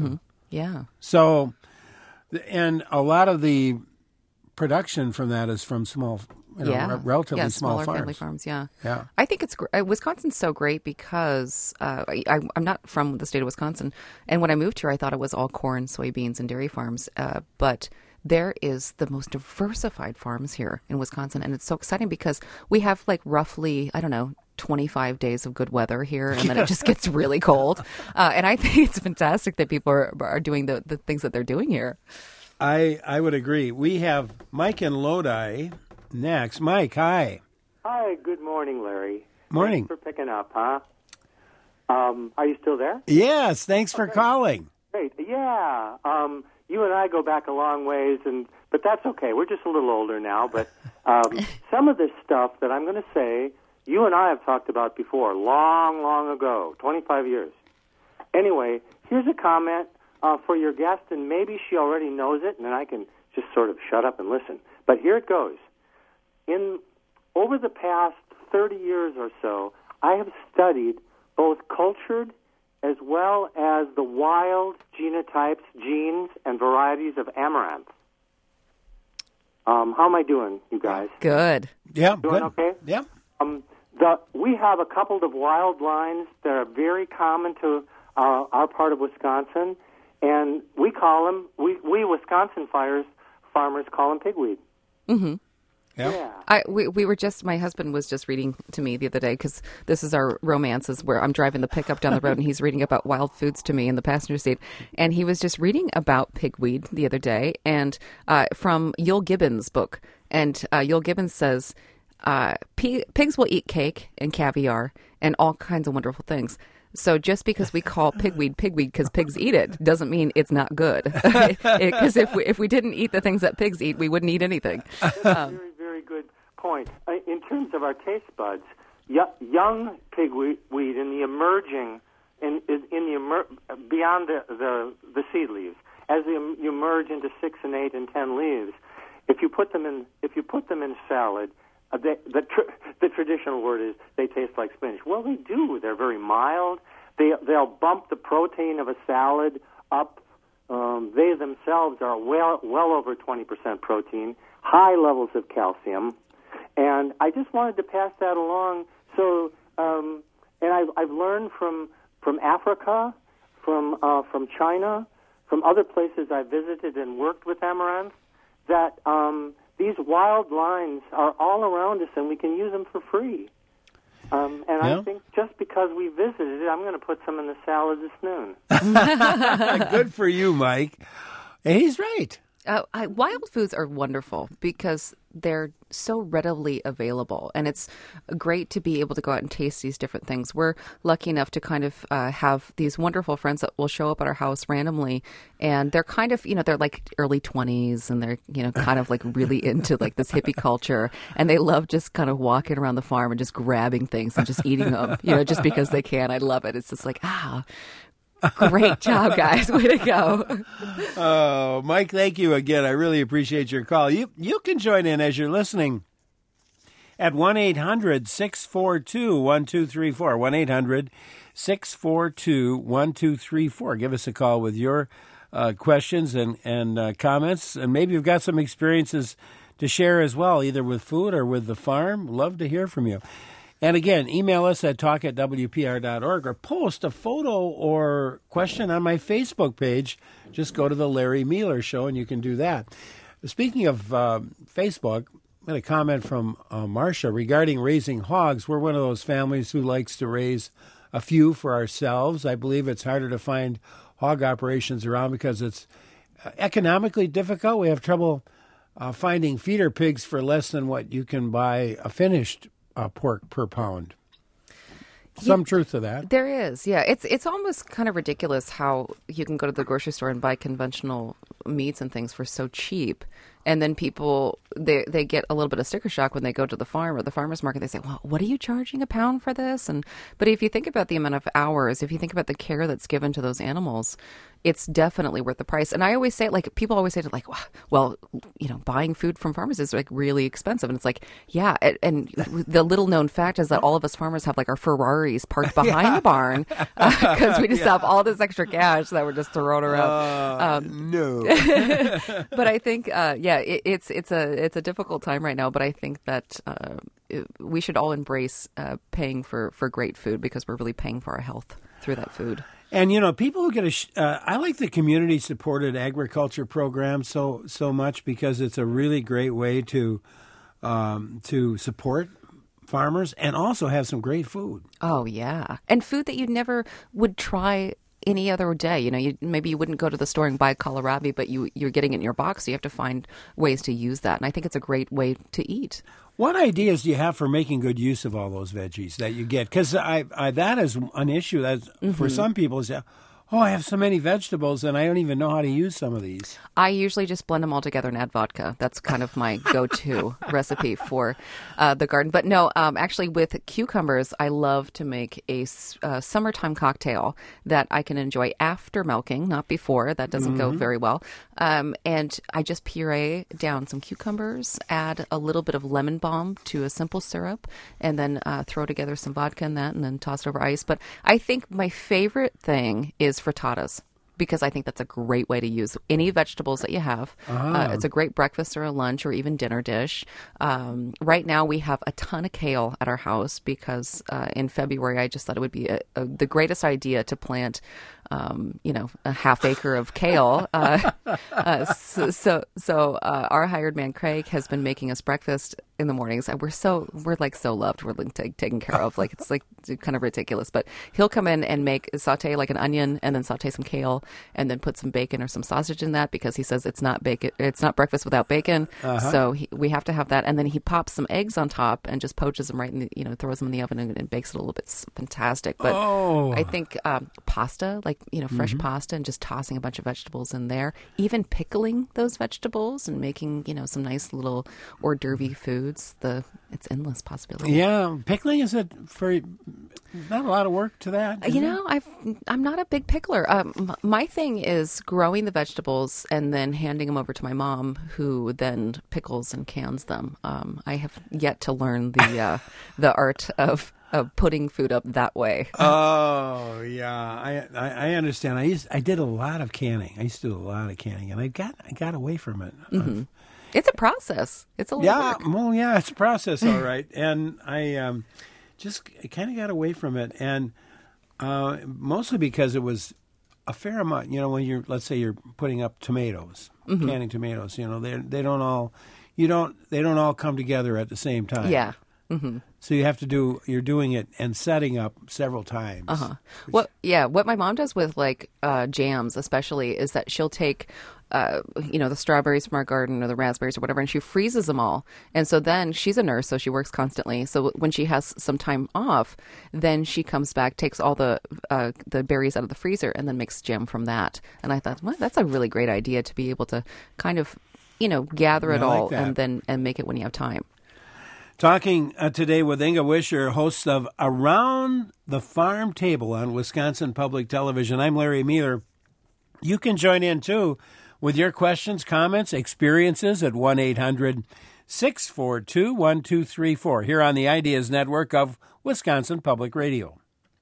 Yeah. So, and a lot of the production from that is from small, you know, yeah. re- relatively yeah, small smaller farms. family farms. Yeah. Yeah. I think it's gr- uh, Wisconsin's so great because uh, I, I, I'm not from the state of Wisconsin, and when I moved here, I thought it was all corn, soybeans, and dairy farms. Uh, but there is the most diversified farms here in Wisconsin, and it's so exciting because we have like roughly, I don't know, twenty-five days of good weather here, and then it just gets really cold. Uh, and I think it's fantastic that people are, are doing the, the things that they're doing here. I I would agree. We have Mike in Lodi next. Mike, hi. Hi, good morning, Larry. Morning. Thanks for picking up, huh? Um, are you still there? Yes, thanks for okay. calling. Great. Yeah. Um, you and I go back a long ways, and but that's okay. We're just a little older now. But um, some of this stuff that I'm going to say, you and I have talked about before, long, long ago, twenty-five years. Anyway, here's a comment uh, for your guest, and maybe she already knows it, and then I can just sort of shut up and listen. But here it goes. In over the past thirty years or so, I have studied both cultured as well as the wild genotypes, genes, and varieties of amaranth. Um, how am I doing, you guys? Good. Yeah, doing good. okay? Yeah. Um, the, we have a couple of wild lines that are very common to uh, our part of Wisconsin, and we call them, we, we Wisconsin fires, farmers call them pigweed. Mm-hmm. Yeah. yeah. I we we were just my husband was just reading to me the other day because this is our romances where I'm driving the pickup down the road and he's reading about wild foods to me in the passenger seat, and he was just reading about pigweed the other day and uh, from Yul Gibbons' book, and uh, Yul Gibbons says uh, p- pigs will eat cake and caviar and all kinds of wonderful things. So just because we call pigweed pigweed because pigs eat it doesn't mean it's not good. Because if we if we didn't eat the things that pigs eat, we wouldn't eat anything. Um, very, very good point. Uh, in terms of our taste buds, y- young pigweed in the emerging, in, in the emer- beyond the, the the seed leaves, as they, you merge into six and eight and ten leaves, if you put them in if you put them in salad. Uh, they, the tr- the traditional word is they taste like spinach. Well, they do. They're very mild. They they'll bump the protein of a salad up. Um, they themselves are well well over twenty percent protein, high levels of calcium, and I just wanted to pass that along. So, um, and I've I've learned from from Africa, from uh, from China, from other places I visited and worked with amaranth, that. Um, These wild lines are all around us, and we can use them for free. Um, and yeah. I think just because we visited it, I'm going to put some in the salad this noon. Good for you, Mike. And he's right. Uh, I, wild foods are wonderful because they're so readily available, and it's great to be able to go out and taste these different things. We're lucky enough to kind of uh, have these wonderful friends that will show up at our house randomly, and they're kind of, you know, they're like early twenties, and they're, you know, kind of like really into like this hippie culture, and they love just kind of walking around the farm and just grabbing things and just eating them, you know, just because they can. I love it. It's just like, ah, great job, guys. Way to go. Oh, Mike, thank you again. I really appreciate your call. You you can join in as you're listening at one eight hundred six four two one two three four. one eight hundred six four two one two three four. Give us a call with your uh, questions and, and uh, comments. And maybe you've got some experiences to share as well, either with food or with the farm. Love to hear from you. And again, email us at talk at w p r dot org or post a photo or question on my Facebook page. Just go to the Larry Mueller Show and you can do that. Speaking of uh, Facebook, I had a comment from uh, Marcia regarding raising hogs. We're one of those families who likes to raise a few for ourselves. I believe it's harder to find hog operations around because it's economically difficult. We have trouble uh, finding feeder pigs for less than what you can buy a finished Uh, pork per pound. Some yeah, truth to that. There is, yeah. It's it's almost kind of ridiculous how you can go to the grocery store and buy conventional meats and things for so cheap. And then people, they they get a little bit of sticker shock when they go to the farm or the farmer's market. They say, well, what are you charging a pound for this? And But if you think about the amount of hours, if you think about the care that's given to those animals, it's definitely worth the price. And I always say, like, people always say, to like, well, you know, buying food from farmers is like really expensive. And it's like, yeah. And, and the little known fact is that all of us farmers have like our Ferraris parked behind yeah. the barn because uh, we just yeah. have all this extra cash that we're just throwing around. Uh, um, no. But I think, uh, yeah, it, it's it's a it's a difficult time right now. But I think that uh, it, we should all embrace uh, paying for, for great food because we're really paying for our health through that food. And, you know, people who get a, sh- uh, I like the community-supported agriculture program so so much because it's a really great way to um, to support farmers and also have some great food. Oh, yeah. And food that you never would try any other day. You know, you, maybe you wouldn't go to the store and buy kohlrabi, but you, you're getting it in your box, so you have to find ways to use that. And I think it's a great way to eat. What ideas do you have for making good use of all those veggies that you get? Because I, I, that is an issue that mm-hmm. for some people is, oh, I have so many vegetables and I don't even know how to use some of these. I usually just blend them all together and add vodka. That's kind of my go-to recipe for uh, the garden. But no, um, actually with cucumbers, I love to make a uh, summertime cocktail that I can enjoy after milking, not before. That doesn't mm-hmm. go very well. Um, and I just puree down some cucumbers, add a little bit of lemon balm to a simple syrup, and then uh, throw together some vodka in that and then toss it over ice. But I think my favorite thing is frittatas, because I think that's a great way to use any vegetables that you have. Ah. Uh, it's a great breakfast or a lunch or even dinner dish. Um, right now we have a ton of kale at our house because uh, in February I just thought it would be a, a, the greatest idea to plant Um, you know, a half acre of kale. Uh, uh, so, so, so uh, our hired man Craig has been making us breakfast in the mornings. We're so we're like so loved. We're like t- taken care of. Like it's like kind of ridiculous. But he'll come in and make saute like an onion, and then saute some kale, and then put some bacon or some sausage in that because he says it's not bacon. It's not breakfast without bacon. Uh-huh. So he, we have to have that. And then he pops some eggs on top and just poaches them right in the, you know, throws them in the oven and, and bakes it a little bit. It's fantastic. But oh. I think um, pasta, like you know, fresh mm-hmm. pasta, and just tossing a bunch of vegetables in there, even pickling those vegetables and making, you know, some nice little hors d'oeuvre foods. The it's endless possibility. Yeah, pickling is it for not a lot of work to that. You it? know, I've I'm not a big pickler. Um, my thing is growing the vegetables and then handing them over to my mom, who then pickles and cans them. Um, I have yet to learn the uh, the art of. Of putting food up that way. Oh yeah, I, I I understand. I used I did a lot of canning. I used to do a lot of canning, and I got I got away from it. Mm-hmm. It's a process. It's a lot yeah. of work. Well, yeah, it's a process, all right. And I um, just kind of got away from it, and uh, mostly because it was a fair amount. You know, when you're let's say you're putting up tomatoes, mm-hmm. canning tomatoes. You know, they they don't all you don't they don't all come together at the same time. Yeah. Mm-hmm. So you have to do, you're doing it and setting up several times. Uh-huh. What, yeah, what my mom does with like uh, jams especially is that she'll take, uh, you know, the strawberries from our garden or the raspberries or whatever, and she freezes them all. And so then she's a nurse, so she works constantly. So when she has some time off, then she comes back, takes all the uh, the berries out of the freezer, and then makes jam from that. And I thought, well, that's a really great idea to be able to kind of, you know, gather it I like all that. and then and make it when you have time. Talking uh, today with Inga Wisher, host of Around the Farm Table on Wisconsin Public Television. I'm Larry Mueller. You can join in, too, with your questions, comments, experiences at one eight hundred six four two one two three four here on the Ideas Network of Wisconsin Public Radio.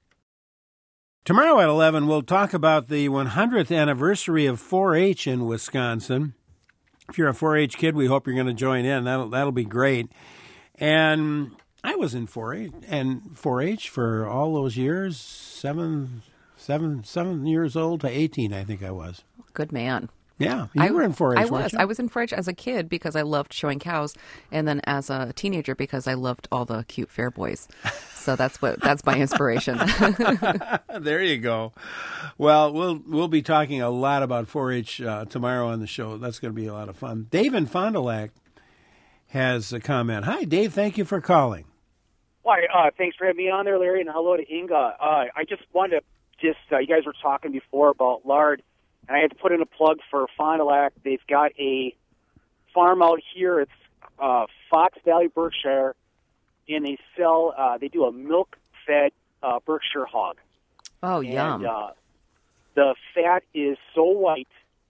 Tomorrow at eleven, we'll talk about the one hundredth anniversary of four H in Wisconsin. If you're a four H kid, we hope you're going to join in. That'll, that'll be great. And I was in four H and four H for all those years, seven, seven, seven years old to eighteen, I think I was. Good man. Yeah, you I, were in four H, I weren't was. you? I was in four H as a kid because I loved showing cows, and then as a teenager because I loved all the cute fair boys. So that's what that's my inspiration. There you go. Well, we'll we'll be talking a lot about four H uh, tomorrow on the show. That's going to be a lot of fun. Dave in Fond du Lac has a comment. Hi, Dave. Thank you for calling. Why, uh, thanks for having me on there, Larry, and hello to Inga. Uh, I just wanted to just, uh, you guys were talking before about lard, and I had to put in a plug for Fond du Lac. They've got a farm out here. It's uh, Fox Valley, Berkshire, and they sell. Uh, they do a milk-fed uh, Berkshire hog. Oh, and, yum! Uh, the fat is so white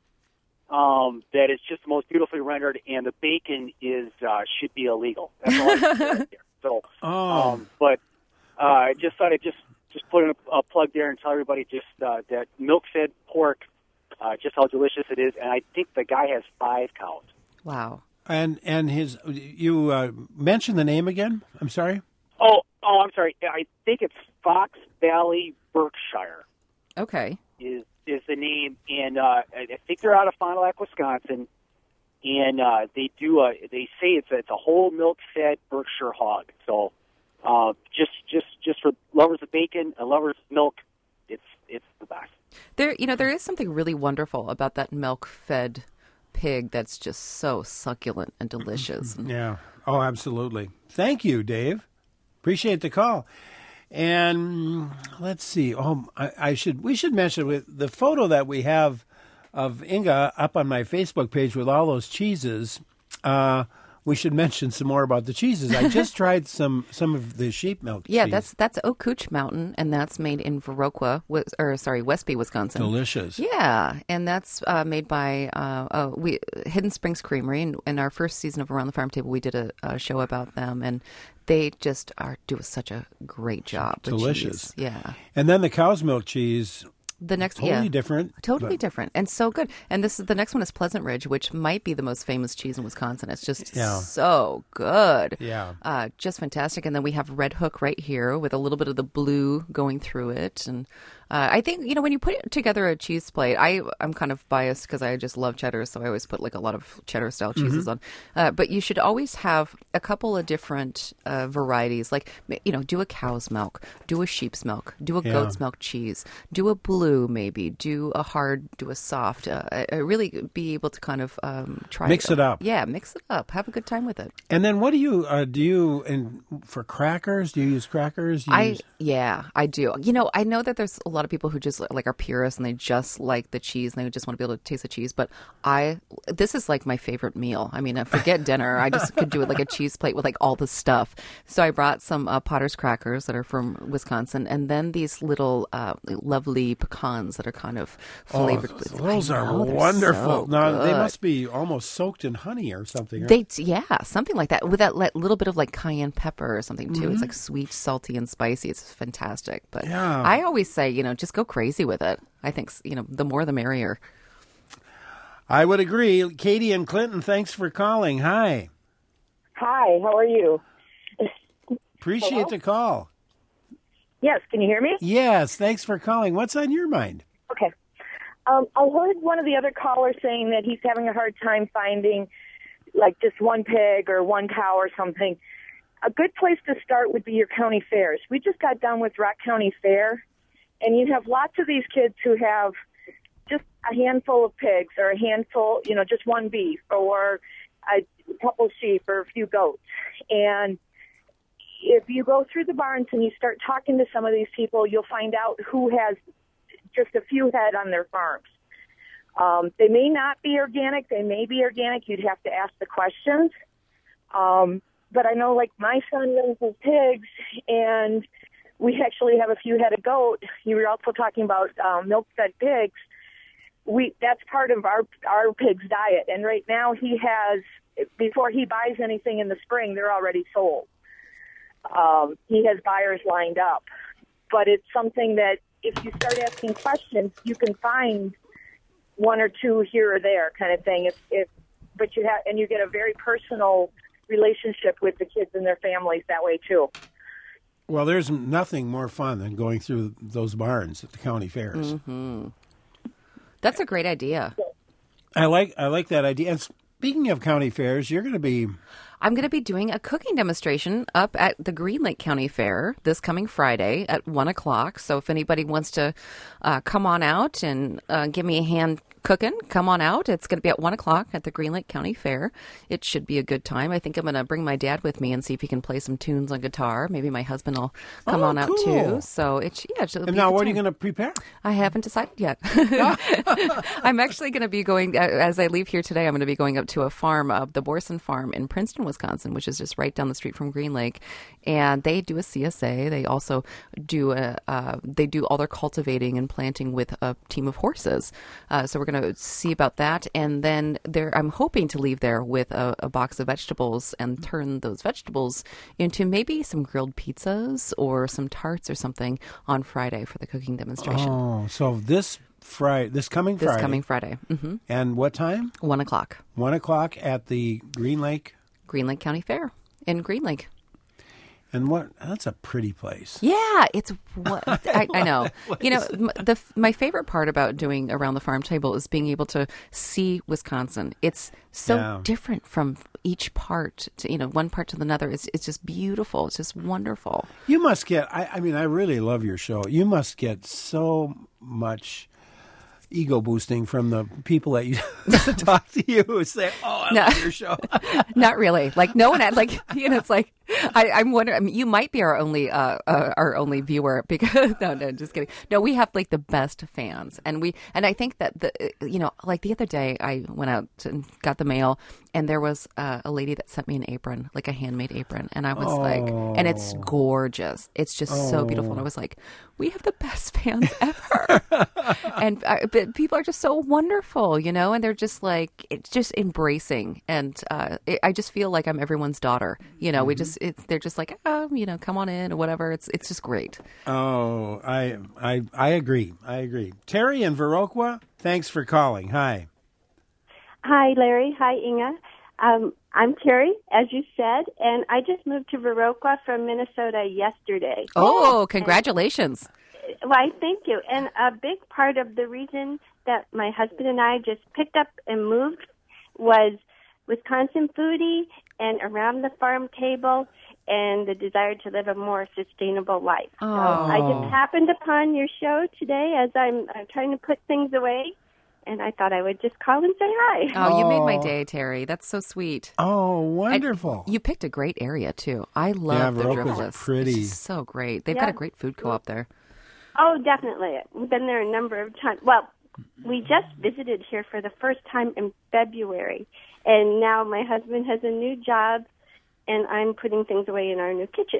um, that it's just the most beautifully rendered, and the bacon is uh, should be illegal. That's all I can say right there. So, Oh. um, but uh, I just thought I'd just just put in a, a plug there and tell everybody just uh, that milk-fed pork, uh, just how delicious it is. And I think the guy has five cows. Wow. And and his, you uh, mentioned the name again? I'm sorry? Oh, oh, I'm sorry. I think it's Fox Valley, Berkshire. Okay. Is is the name, and uh, I think they're out of Fond du Lac, Wisconsin, and uh, they do a. They say it's a, it's a whole milk-fed Berkshire hog. So, uh, just just just for lovers of bacon and lovers of milk, it's it's the best. There, you know, there is something really wonderful about that milk-fed pig that's just so succulent and delicious. Yeah. Oh, absolutely. Thank you, Dave. Appreciate the call. And let's see. Oh, I, I should. We should mention with the photo that we have of Inga up on my Facebook page with all those cheeses. Uh, we should mention some more about the cheeses. I just tried some some of the sheep milk. Yeah, cheese. that's that's Eau Couche Mountain, and that's made in Viroqua, Wis- or sorry, Westby, Wisconsin. Delicious. Yeah, and that's uh, made by uh, uh, we Hidden Springs Creamery. And in our first season of Around the Farm Table, we did a, a show about them, and they just are do such a great job. with Delicious. cheese. Yeah. And then the cow's milk cheese. The next, totally yeah, different. Totally but- different, and so good. And this is the next one is Pleasant Ridge, which might be the most famous cheese in Wisconsin. It's just Yeah. so good. Yeah. uh, just fantastic. And then we have Red Hook right here with a little bit of the blue going through it. And uh, I think you know when you put together a cheese plate, I I'm kind of biased because I just love cheddar, so I always put like a lot of cheddar style cheeses Mhm. on. Uh, but you should always have a couple of different uh, varieties, like you know, do a cow's milk, do a sheep's milk, do a Yeah. goat's milk cheese, do a blue maybe, do a hard, do a soft. Uh, I, I really be able to kind of um, try Mix it up. Yeah, mix it up. Have a good time with it. And then what do you uh, do? You and for crackers? Do you use crackers? Do you I use... yeah, I do. You know, I know that there's a lot of people who just like are purists and they just like the cheese and they just want to be able to taste the cheese. But I, this is like my favorite meal. I mean, forget dinner. I just could do it like a cheese plate with like all the stuff. So I brought some uh, Potter's crackers that are from Wisconsin, and then these little uh, lovely pecans that are kind of flavored. Oh, with, those I are know, they're wonderful. so now they good. must be almost soaked in honey or something. Right? They yeah, something like that with that like, little bit of like cayenne pepper or something too. Mhm. It's like sweet, salty, and spicy. It's fantastic. But Yeah. I always say, you know, just go crazy with it. I think you know, the more the merrier. I would agree. Katie and Clinton, thanks for calling. Hi. Hi, how are you? Appreciate Hello? the call. Yes, can you hear me? Yes, thanks for calling. What's on your mind? Okay. Um, I heard one of the other callers saying that he's having a hard time finding like just one pig or one cow or something. A good place to start would be your county fairs. We just got done with Rock County Fair, and you have lots of these kids who have just a handful of pigs or a handful, you know, just one beef or a couple sheep or a few goats. And if you go through the barns and you start talking to some of these people, you'll find out who has just a few head on their farms. Um, they may not be organic. They may be organic. You'd have to ask the questions. Um, but I know, like, my son raises pigs, and we actually have a few head of goat. You were also talking about um, milk-fed pigs. We that's part of our our pig's diet. And right now he has, before he buys anything in the spring, they're already sold. Um, he has buyers lined up. But it's something that if you start asking questions, you can find one or two here or there kind of thing. If, if but you have, and you get a very personal relationship with the kids and their families that way too. Well, there's nothing more fun than going through those barns at the county fairs. Mm-hmm. That's a great idea. I like I like that idea. And speaking of county fairs, you're going to be I'm going to be doing a cooking demonstration up at the Green Lake County Fair this coming Friday at one o'clock. So if anybody wants to uh, come on out and uh, give me a hand cooking, come on out. It's going to be at one o'clock at the Green Lake County Fair. It should be a good time. I think I'm going to bring my dad with me and see if he can play some tunes on guitar. Maybe my husband will come Oh, on out cool. too. So it's yeah. It'll And be now a good what are you time. going to prepare? I haven't decided yet. I'm actually going to be going, as I leave here today, I'm going to be going up to a farm, uh, the Borson Farm in Princeton, Wisconsin, which is just right down the street from Green Lake. And they do a C S A. They also do a, uh, they do all their cultivating and planting with a team of horses. Uh, so we're going to see about that. And then there, I'm hoping to leave there with a, a box of vegetables and turn those vegetables into maybe some grilled pizzas or some tarts or something on Friday for the cooking demonstration. Oh, so this Friday, this coming This Friday. coming Friday. Mm-hmm. And what time? One o'clock. One o'clock at the Green Lake. Green Lake County Fair in Green Lake. And what? That's a pretty place. Yeah, it's what I, I know. You know, m- the my favorite part about doing Around the Farm Table is being able to see Wisconsin. It's so Yeah. different from each part. To, you know, one part to another. It's it's just beautiful. It's just wonderful. You must get, I, I mean, I really love your show. You must get so much ego boosting from the people that you talk to you who say, oh, I No. love your show. Not really. Like no one had like you know. It's like I, I'm wondering. I mean, you might be our only uh, uh our only viewer because no no just kidding. No, we have like the best fans, and we and I think that the you know like the other day I went out and got the mail, and there was uh, a lady that sent me an apron, like a handmade apron, and I was like, and it's gorgeous. It's just so beautiful, and I was like, we have the best fans ever, and uh, but people are just so wonderful, you know, and they're just like it's just embracing, and uh, it, I just feel like I'm everyone's daughter, you know. We just it's they're just like oh, you know, come on in or whatever. It's it's just great. Oh, I, I, I agree. I agree. Terry in Viroqua, thanks for calling. Hi. Hi, Larry. Hi, Inga. Um, I'm Terry, as you said, and I just moved to Viroqua from Minnesota yesterday. Oh, congratulations! Why, thank you. And a big part of the reason that my husband and I just picked up and moved was Wisconsin foodie and Around the Farm Table and the desire to live a more sustainable life. So I just happened upon your show today as I'm, I'm trying to put things away, and I thought I would just call and say hi. Oh, you made my day, Terry. That's so sweet. Oh, wonderful. And you picked a great area, too. I love Yeah, the Viroqua's Driftless. pretty. It's just so great. They've Yeah. got a great food co-op there. Oh, definitely. We've been there a number of times. Well, we just visited here for the first time in February, and now my husband has a new job, and I'm putting things away in our new kitchen.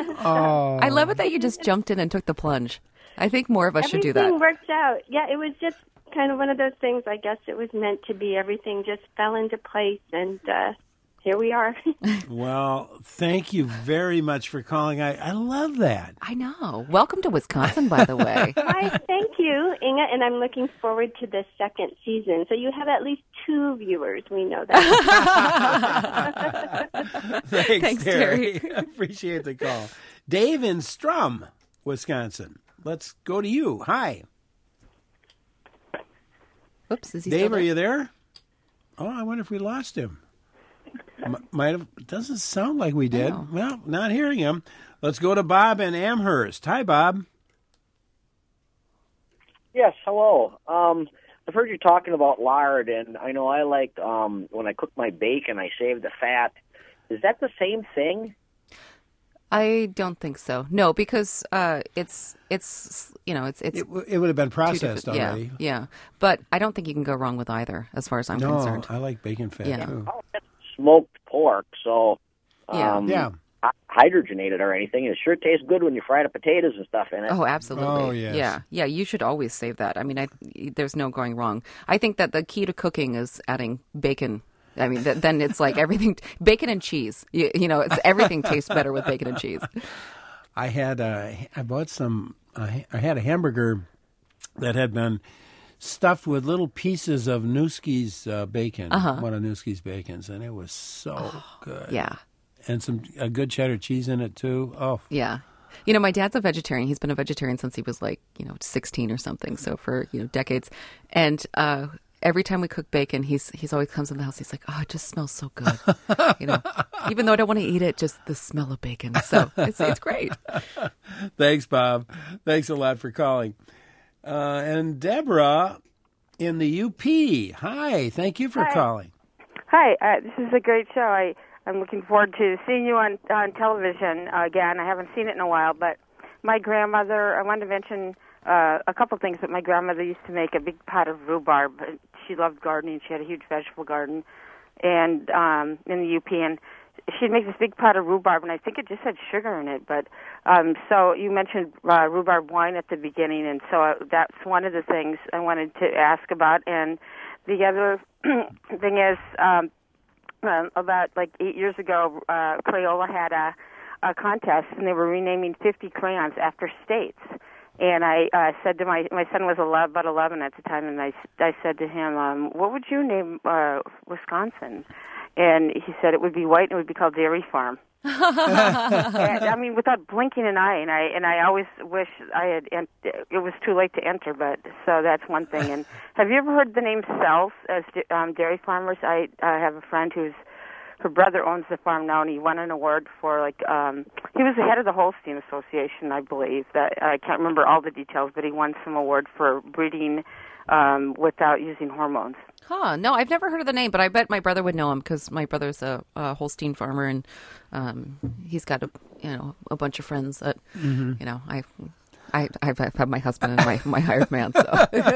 Oh. I love it that you just jumped in and took the plunge. I think more of us should do that. Everything worked out. Yeah, it was just kind of one of those things. I guess it was meant to be. Everything just fell into place, and uh, here we are. Well, thank you very much for calling. I, I love that. I know. Welcome to Wisconsin, by the way. Why, thank you, Inga, and I'm looking forward to the second season. So you have at least two viewers. We know that. Thanks, Thanks, Terry. Appreciate the call. Dave in Strum, Wisconsin. Let's go to you. Hi. Oops, is he Dave, still there? are you there? Oh, I wonder if we lost him. M- might have. Doesn't sound like we did. Well, not hearing him. Let's go to Bob in Amherst. Hi, Bob. Yes, hello. Um, I've heard you talking about lard, and I know I like um, when I cook my bacon, I save the fat. Is that the same thing? I don't think so. No, because uh, it's it's you know it's it's It, w- it would have been two processed different- yeah, already. Yeah, but I don't think you can go wrong with either, as far as I'm no, concerned. I like bacon fat Yeah. too. Oh, that's smoked pork, so Yeah. um, Yeah. hy- hydrogenated or anything. It sure tastes good when you fry the potatoes and stuff in it. Oh, absolutely. Oh, yes. Yeah, yeah. You should always save that. I mean, I there's no going wrong. I think that the key to cooking is adding bacon. I mean, th- then it's like everything bacon and cheese. You, you know, it's everything tastes better with bacon and cheese. I had uh, I bought some. I I had a hamburger that had been stuffed with little pieces of Newski's uh, bacon, Uh-huh. one of Newski's bacons, and it was so good. Yeah. And some a good cheddar cheese in it too. Oh, Yeah. You know, my dad's a vegetarian. He's been a vegetarian since he was like, you know, sixteen or something. So for, you know, decades. And uh, every time we cook bacon, he's he's always comes in the house. He's like, "Oh, it just smells so good," you know. Even though I don't want to eat it, just the smell of bacon. So it's it's great. Thanks, Bob. Thanks a lot for calling. Uh, and Deborah in the U P. Hi. Thank you for Hi. calling. Hi, uh, this is a great show. I, I'm looking forward to seeing you on, on television again. I haven't seen it in a while, but my grandmother, I wanted to mention uh, a couple things, but my grandmother used to make a big pot of rhubarb. She loved gardening. She had a huge vegetable garden and um, in the U P, and she'd make this big pot of rhubarb, and I think it just had sugar in it. But um, so you mentioned uh, rhubarb wine at the beginning, and so uh, that's one of the things I wanted to ask about. And the other thing is, um, uh, about like eight years ago, uh, Crayola had a, a contest, and they were renaming fifty crayons after states. And I uh, said to my my son was eleven, about eleven at the time, and I, I said to him, um, "What would you name uh, Wisconsin?" And he said it would be white and it would be called Dairy Farm. And, I mean, without blinking an eye. And I and I always wish I had. Ent- it was too late to enter, but so that's one thing. And have you ever heard the name Self as um, dairy farmers? I uh, have a friend who's her brother owns the farm now, and he won an award for like um, he was the head of the Holstein Association, I believe. That I can't remember all the details, but he won some award for breeding um, without using hormones. Huh. No, I've never heard of the name, but I bet my brother would know him because my brother's a, a Holstein farmer, and um, he's got a you know a bunch of friends that Mm-hmm. you know I. I, I've had my husband and my, my hired man, so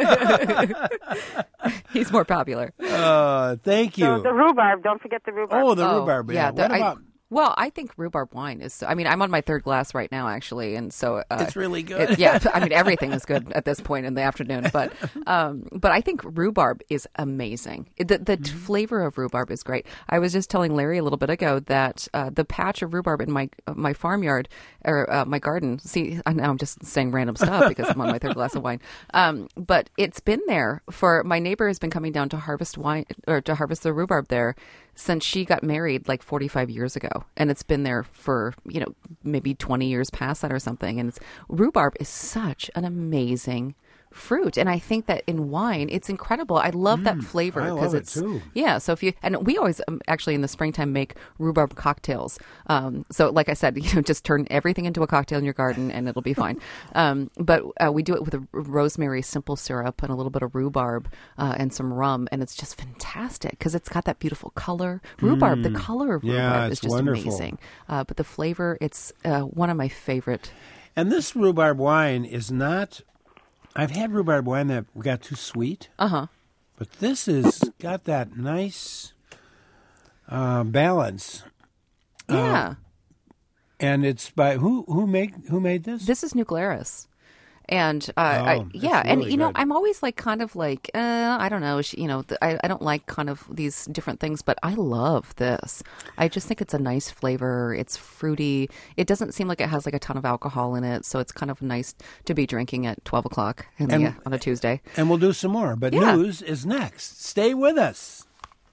he's more popular. Uh, thank you. So the rhubarb, don't forget the rhubarb. Oh, the rhubarb. Yeah. the- What I- about? Well, I think rhubarb wine is. I mean, I'm on my third glass right now, actually, and so uh, It's really good. it- yeah, I mean, everything is good at this point in the afternoon. But, um, but I think rhubarb is amazing. The the Mm-hmm. flavor of rhubarb is great. I was just telling Larry a little bit ago that uh, the patch of rhubarb in my uh, my farmyard or uh, my garden. See, I know I'm just saying random stuff because I'm on my third glass of wine. Um, but it's been there for my neighbor has been coming down to harvest wine or to harvest the rhubarb there since she got married like forty-five years ago. And it's been there for, you know, maybe twenty years past that or something. And it's, rhubarb is such an amazing fruit. And I think that in wine, it's incredible. I love that flavor. I love 'cause it it's, too. Yeah. So if you, and we always um, actually in the springtime make rhubarb cocktails. Um, so like I said, you know, just turn everything into a cocktail in your garden and it'll be fine. Um, but uh, we do it with a rosemary simple syrup and a little bit of rhubarb uh, and some rum. And it's just fantastic because it's got that beautiful color. Rhubarb, Mm. the color of Yeah, rhubarb is it's just wonderful. amazing. Uh, but the flavor, it's uh, one of my favorite. And this rhubarb wine is not. I've had rhubarb wine that got too sweet. Uh huh. But this has got that nice uh, balance. Yeah. Uh, and it's by who who made who made this? This is New Glarus. And uh, Oh, I, that's yeah, and really you know, good. I'm always like kind of like uh, I don't know, sh- you know, th- I, I don't like kind of these different things, but I love this. I just think it's a nice flavor. It's fruity. It doesn't seem like it has like a ton of alcohol in it, so it's kind of nice to be drinking at twelve o'clock in the, And- uh, on a Tuesday. And we'll do some more. But Yeah. news is next. Stay with us.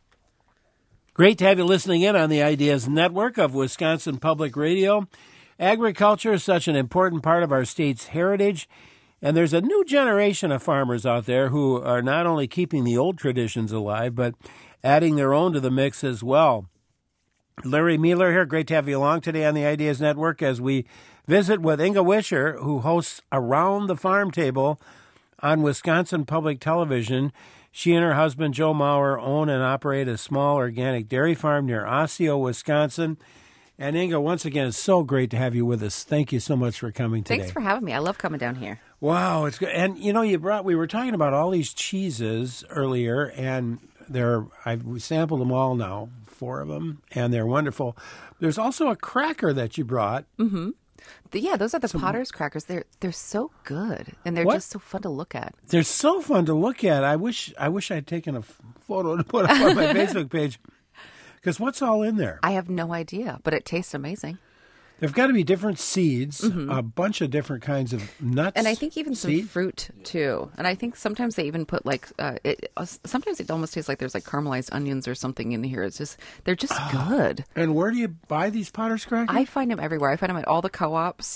Great to have you listening in on the Ideas Network of Wisconsin Public Radio. Agriculture is such an important part of our state's heritage, and there's a new generation of farmers out there who are not only keeping the old traditions alive, but adding their own to the mix as well. Larry Mueller here. Great to have you along today on the Ideas Network as we visit with Inga Wischer, who hosts Around the Farm Table on Wisconsin Public Television. She and her husband, Joe Maurer, own and operate a small organic dairy farm near Osseo, Wisconsin. And Inga, once again, it's so great to have you with us. Thank you so much for coming today. Thanks for having me. I love coming down here. Wow, it's good. And you know, you brought. We were talking about all these cheeses earlier, and they're. I've we sampled them all now, four of them, and they're wonderful. There's also a cracker that you brought. Mm-hmm. The, yeah, those are the Potter's crackers. They're they're so good, and they're What? just so fun to look at. They're so fun to look at. I wish. I wish I'd taken a f- photo to put up on my Facebook page. Because what's all in there? I have no idea, but it tastes amazing. There've got to be different seeds, Mhm. a bunch of different kinds of nuts, And I think even some seeds. fruit too. And I think sometimes they even put like uh, it. Uh, sometimes it almost tastes like there's like caramelized onions or something in here. It's just they're just good. And where do you buy these Potter's crackers? I find them everywhere. I find them at all the co-ops.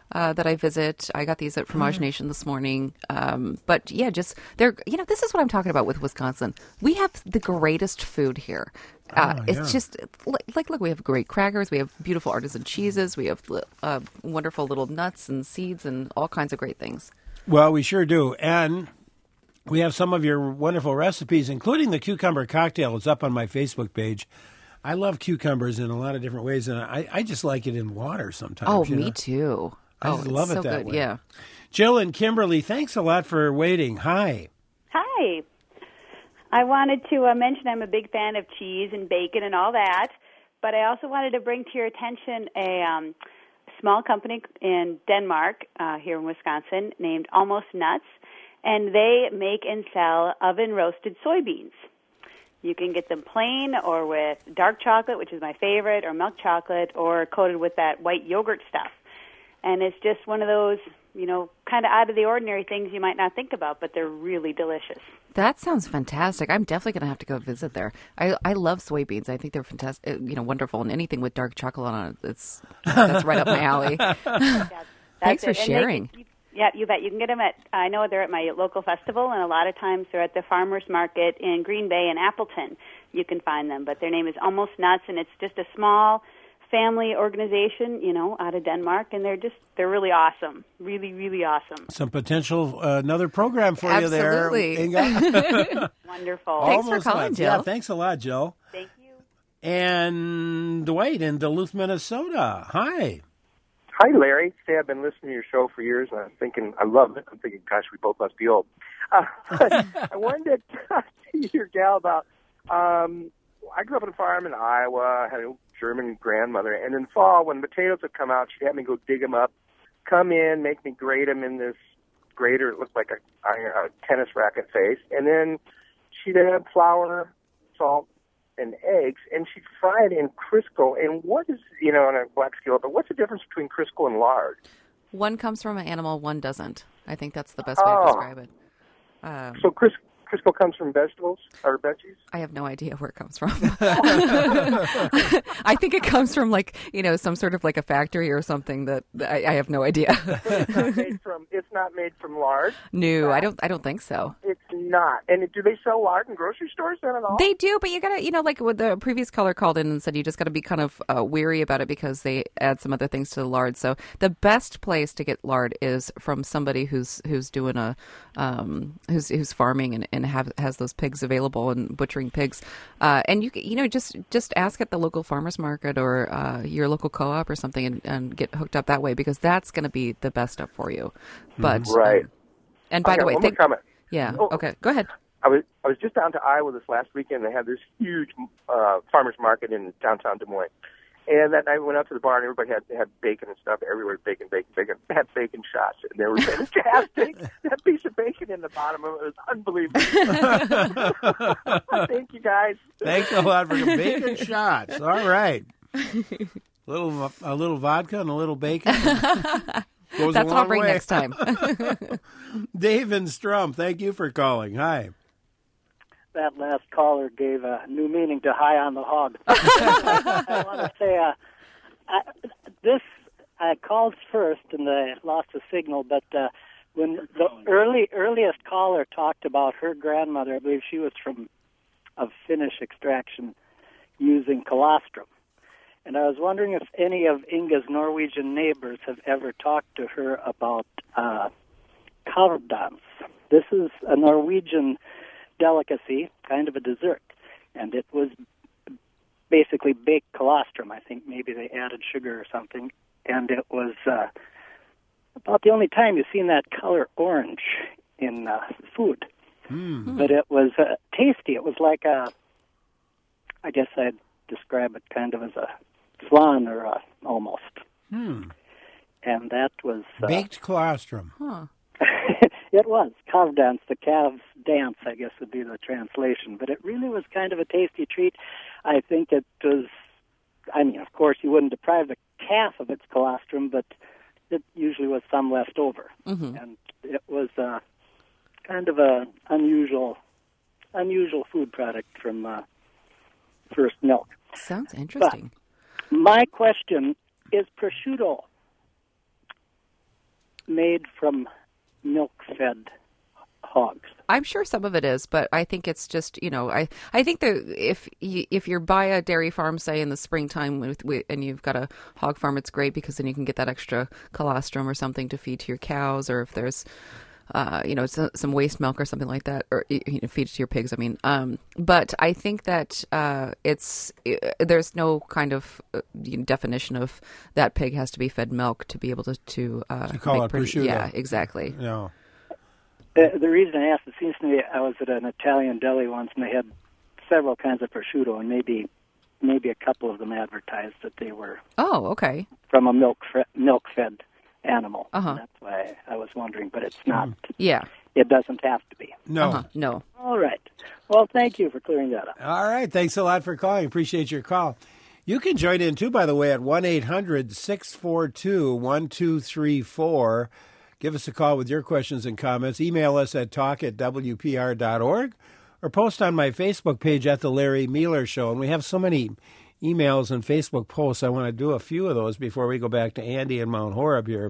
uh, that I visit. I got these at Fromage Nation this morning. Um, but yeah, just they're, you know, this is what I'm talking about with Wisconsin. We have the greatest food here. Uh, Oh, it's yeah. just like, look, we have great crackers. We have beautiful artisan cheeses. We have uh, wonderful little nuts and seeds and all kinds of great things. Well, we sure do. And we have some of your wonderful recipes, including the cucumber cocktail. It's up on my Facebook page. I love cucumbers in a lot of different ways, and I, I just like it in water sometimes. Oh, you me know? too. I oh, just it's love so it that good. way. Yeah. Jill and Kimberly, thanks a lot for waiting. Hi. Hi. I wanted to uh, mention I'm a big fan of cheese and bacon and all that, but I also wanted to bring to your attention a um, small company in Denmark, uh, here in Wisconsin, named Almost Nuts, and they make and sell oven-roasted soybeans. You can get them plain or with dark chocolate, which is my favorite, or milk chocolate, or coated with that white yogurt stuff. And it's just one of those, you know, kind of out of the ordinary things you might not think about, but they're really delicious. That sounds fantastic. I'm definitely going to have to go visit there. I, I love soybeans. I think they're fantastic, you know, wonderful. And anything with dark chocolate on it, it's, that's right up my alley. That's Thanks for it. And they sharing. can- yeah, you bet. You can get them at, I know they're at my local festival, and a lot of times they're at the farmers market in Green Bay and Appleton. You can find them, but their name is Almost Nuts, and it's just a small family organization, you know, out of Denmark, and they're just, they're really awesome. Really, really awesome. Some potential, uh, another program for Absolutely. you there. Inga. Wonderful. Thanks for Almost calling, nuts. Jill. Yeah, thanks a lot, Jill. Thank you. And Dwight in Duluth, Minnesota. Hi. Hi, Larry. Say, I've been listening to your show for years, and I'm thinking, I love it. I'm thinking, gosh, we both must be old. Uh, I wanted to talk to your gal about, um, I grew up on a farm in Iowa. I had a German grandmother, and in fall, when potatoes would come out, she'd have me go dig them up, come in, make me grate them in this grater. It looked like a, a tennis racket face, and then she'd add flour, salt, and eggs, and she'd fry it in Crisco. And what is, you know, on a black scale, but what's the difference between Crisco and lard? One comes from an animal, one doesn't. I think that's the best way Oh. to describe it. Um, So Cris- Crisco comes from vegetables or veggies? I have no idea where it comes from. I think it comes from like, you know, some sort of like a factory or something that I, I have no idea. It's not made from, it's not made from lard? No, I don't I don't think so. It's not. And do they sell lard in grocery stores then at all? They do, but you gotta, you know, like what the previous caller called in and said, you just gotta be kind of uh, weary about it because they add some other things to the lard. So the best place to get lard is from somebody who's who's doing a, um, who's who's farming and, and have, has those pigs available and butchering pigs. Uh, and you you know just just ask at the local farmers market or uh, your local co-op or something and, and get hooked up that way because that's going to be the best stuff for you. But Right. um, and by I got the way, one more think- comment. yeah, Oh. okay, go ahead. I was I was just down to Iowa this last weekend. They had this huge uh, farmers market in downtown Des Moines, and that night we went out to the bar and everybody had had bacon and stuff everywhere. Bacon, bacon, bacon. They had bacon shots, and they were fantastic. That piece of bacon in the bottom of it was unbelievable. Thank you, guys. Thanks a lot for the bacon shots. All right. little a little vodka and a little bacon. Goes That's a what I'll long bring way. next time. Dave and Strum, thank you for calling. Hi. That last caller gave a new meaning to high on the hog. I want to say, uh, I, this, I called first and I lost the signal, but uh, when the early earliest caller talked about her grandmother, I believe she was from of Finnish extraction, using colostrum. And I was wondering if any of Inga's Norwegian neighbors have ever talked to her about uh, kavdans. This is a Norwegian delicacy, kind of a dessert, and it was basically baked colostrum. I think maybe they added sugar or something, and it was uh, about the only time you've seen that color orange in uh, food. Mm. But it was uh, tasty. It was like a, I guess I'd describe it kind of as a flan or a, almost. Hmm. And that was... Uh, Baked colostrum. Huh. It was. Calf dance, the calves dance, I guess would be the translation. But it really was kind of a tasty treat. I think it was, I mean, of course, you wouldn't deprive the calf of its colostrum, but it usually was some left over. Mm-hmm. And it was uh, kind of a unusual, unusual food product from uh, First Milk. Sounds interesting. But my question is prosciutto. made from milk-fed hogs? I'm sure some of it is, but I think it's just, you know, I, I think that if you, if you're by a dairy farm, say in the springtime, with, with, and you've got a hog farm, it's great because then you can get that extra colostrum or something to feed to your cows, or if there's, uh, you know, some, some waste milk or something like that, or you know, feed it to your pigs. I mean, um, but I think that uh, it's it, there's no kind of uh, definition of that pig has to be fed milk to be able to to, uh, to call make it pretty, prosciutto. Yeah, exactly. No. The, the reason I asked, it seems to me I was at an Italian deli once, and they had several kinds of prosciutto, and maybe maybe a couple of them advertised that they were Oh, okay. from a milk milk fed animal. Uh-huh. And that's why I was wondering, but it's not. Yeah. It doesn't have to be. No. Uh-huh. No. All right. Well, thank you for clearing that up. All right. Thanks a lot for calling. Appreciate your call. You can join in, too, by the way, at one eight hundred six four two one two three four. Give us a call with your questions and comments. Email us at talk at w p r dot org or post on my Facebook page at The Larry Mealer Show. And we have so many emails and Facebook posts. I want to do a few of those before we go back to Andy in Mount Horeb here.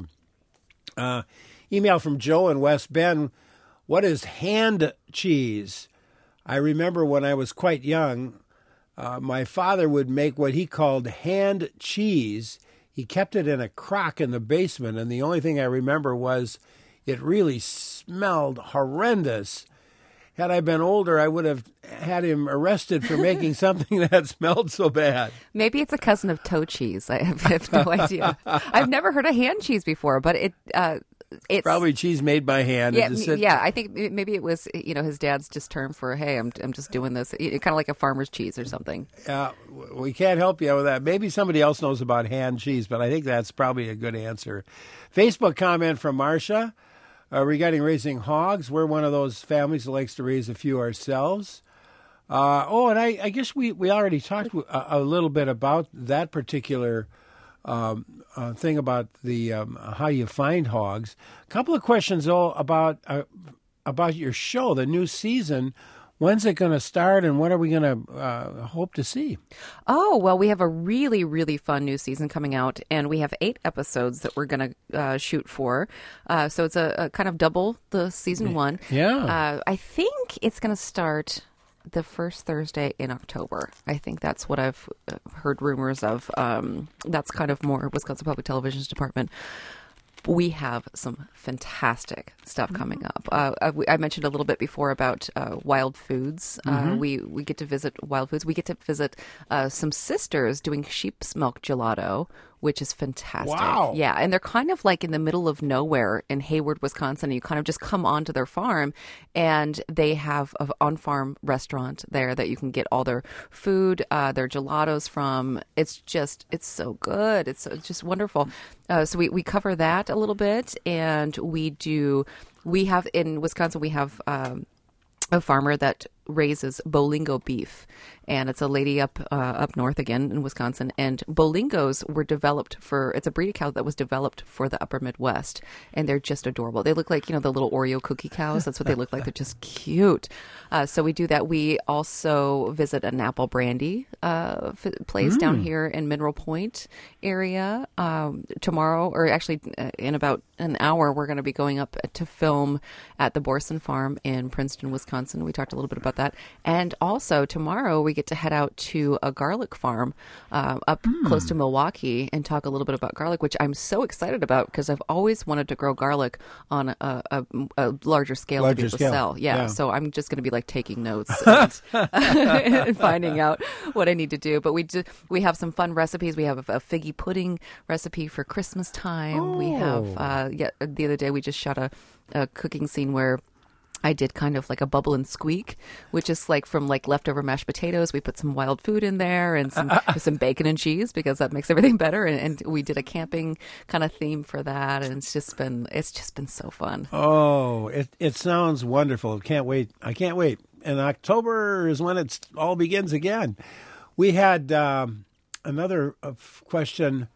Uh, email from Joe in West Bend. What is hand cheese? I remember when I was quite young, uh, my father would make what he called hand cheese. He kept it in a crock in the basement, and the only thing I remember was it really smelled horrendous. Had I been older, I would have had him arrested for making something that smelled so bad. Maybe it's a cousin of toe cheese. I have, I have no idea. I've never heard of hand cheese before, but it uh, it's probably cheese made by hand. Yeah, Sit- yeah. I think maybe it was, you know, his dad's just term for, hey, I'm I'm just doing this, kind of like a farmer's cheese or something. Uh, we can't help you with that. Maybe somebody else knows about hand cheese, but I think that's probably a good answer. Facebook comment from Marcia uh, regarding raising hogs. We're one of those families that likes to raise a few ourselves. Uh, oh, and I, I guess we, we already talked a, a little bit about that particular um, uh, thing about the um, how you find hogs. A couple of questions, though, about uh, about your show, the new season. When's it going to start, and what are we going to uh, hope to see? Oh, well, we have a really, really fun new season coming out, and we have eight episodes that we're going to uh, shoot for. Uh, so it's a, a kind of double the season one. Yeah. Uh, I think it's going to start the first Thursday in October. I think that's what I've heard rumors of. Um, that's kind of more Wisconsin Public Television's department. We have some fantastic stuff coming up. Uh, I, I mentioned a little bit before about uh, Wild Foods. Mm-hmm. Uh, we we get to visit Wild Foods. We get to visit uh, some sisters doing sheep's milk gelato, which is fantastic. Wow. Yeah, and they're kind of like in the middle of nowhere in Hayward, Wisconsin. You kind of just come onto their farm, and they have an on-farm restaurant there that you can get all their food, uh, their gelatos from. It's just, it's so good. It's, it's just wonderful. Uh, so we, we cover that a little bit, and we do, we have, in Wisconsin, we have um, a farmer that raises Bolingo beef, and it's a lady up uh, up north again in Wisconsin. And Bolingos were developed for, it's a breed of cow that was developed for the upper Midwest, and they're just adorable. They look like, you know, the little Oreo cookie cows. That's what they look like. They're just cute. Uh, so we do that. We also visit an apple brandy uh, f- place mm. down here in Mineral Point area um, tomorrow, or actually uh, in about an hour. We're going to be going up to film at the Borson Farm in Princeton, Wisconsin. We talked a little bit about that. And also tomorrow we get to head out to a garlic farm uh, up mm. close to Milwaukee and talk a little bit about garlic, which I'm so excited about because I've always wanted to grow garlic on a, a, a larger scale larger to be able scale. to sell. Yeah, yeah. So I'm just going to be like taking notes and, and finding out what I need to do. But we do, we have some fun recipes. We have a, a figgy pudding recipe for Christmas time. Oh. We have, uh, yeah, the other day we just shot a, a cooking scene where I did kind of like a bubble and squeak, which is like from like leftover mashed potatoes. We put some wild food in there and some some bacon and cheese because that makes everything better. And, and we did a camping kind of theme for that, and it's just been it's just been so fun. Oh, it it sounds wonderful. Can't wait. I can't wait. And October is when it all begins again. We had um, another uh, question.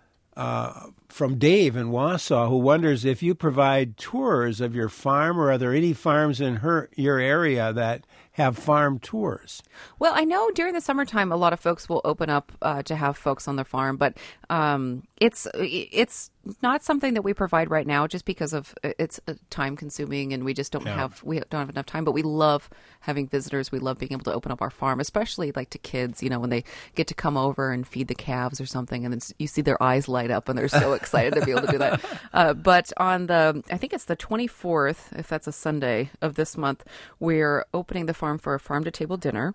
Uh, from Dave in Wausau, who wonders if you provide tours of your farm, or are there any farms in her your area that have farm tours. Well, I know during the summertime, a lot of folks will open up uh, to have folks on their farm, but um, it's it's not something that we provide right now, just because of it's time consuming, and we just don't Yeah. have we don't have enough time. But we love having visitors. We love being able to open up our farm, especially like to kids. You know, when they get to come over and feed the calves or something, and then you see their eyes light up, and they're so excited to be able to do that. Uh, but on the, I think it's the twenty-fourth, if that's a Sunday of this month, we're opening the farm for a farm to table dinner.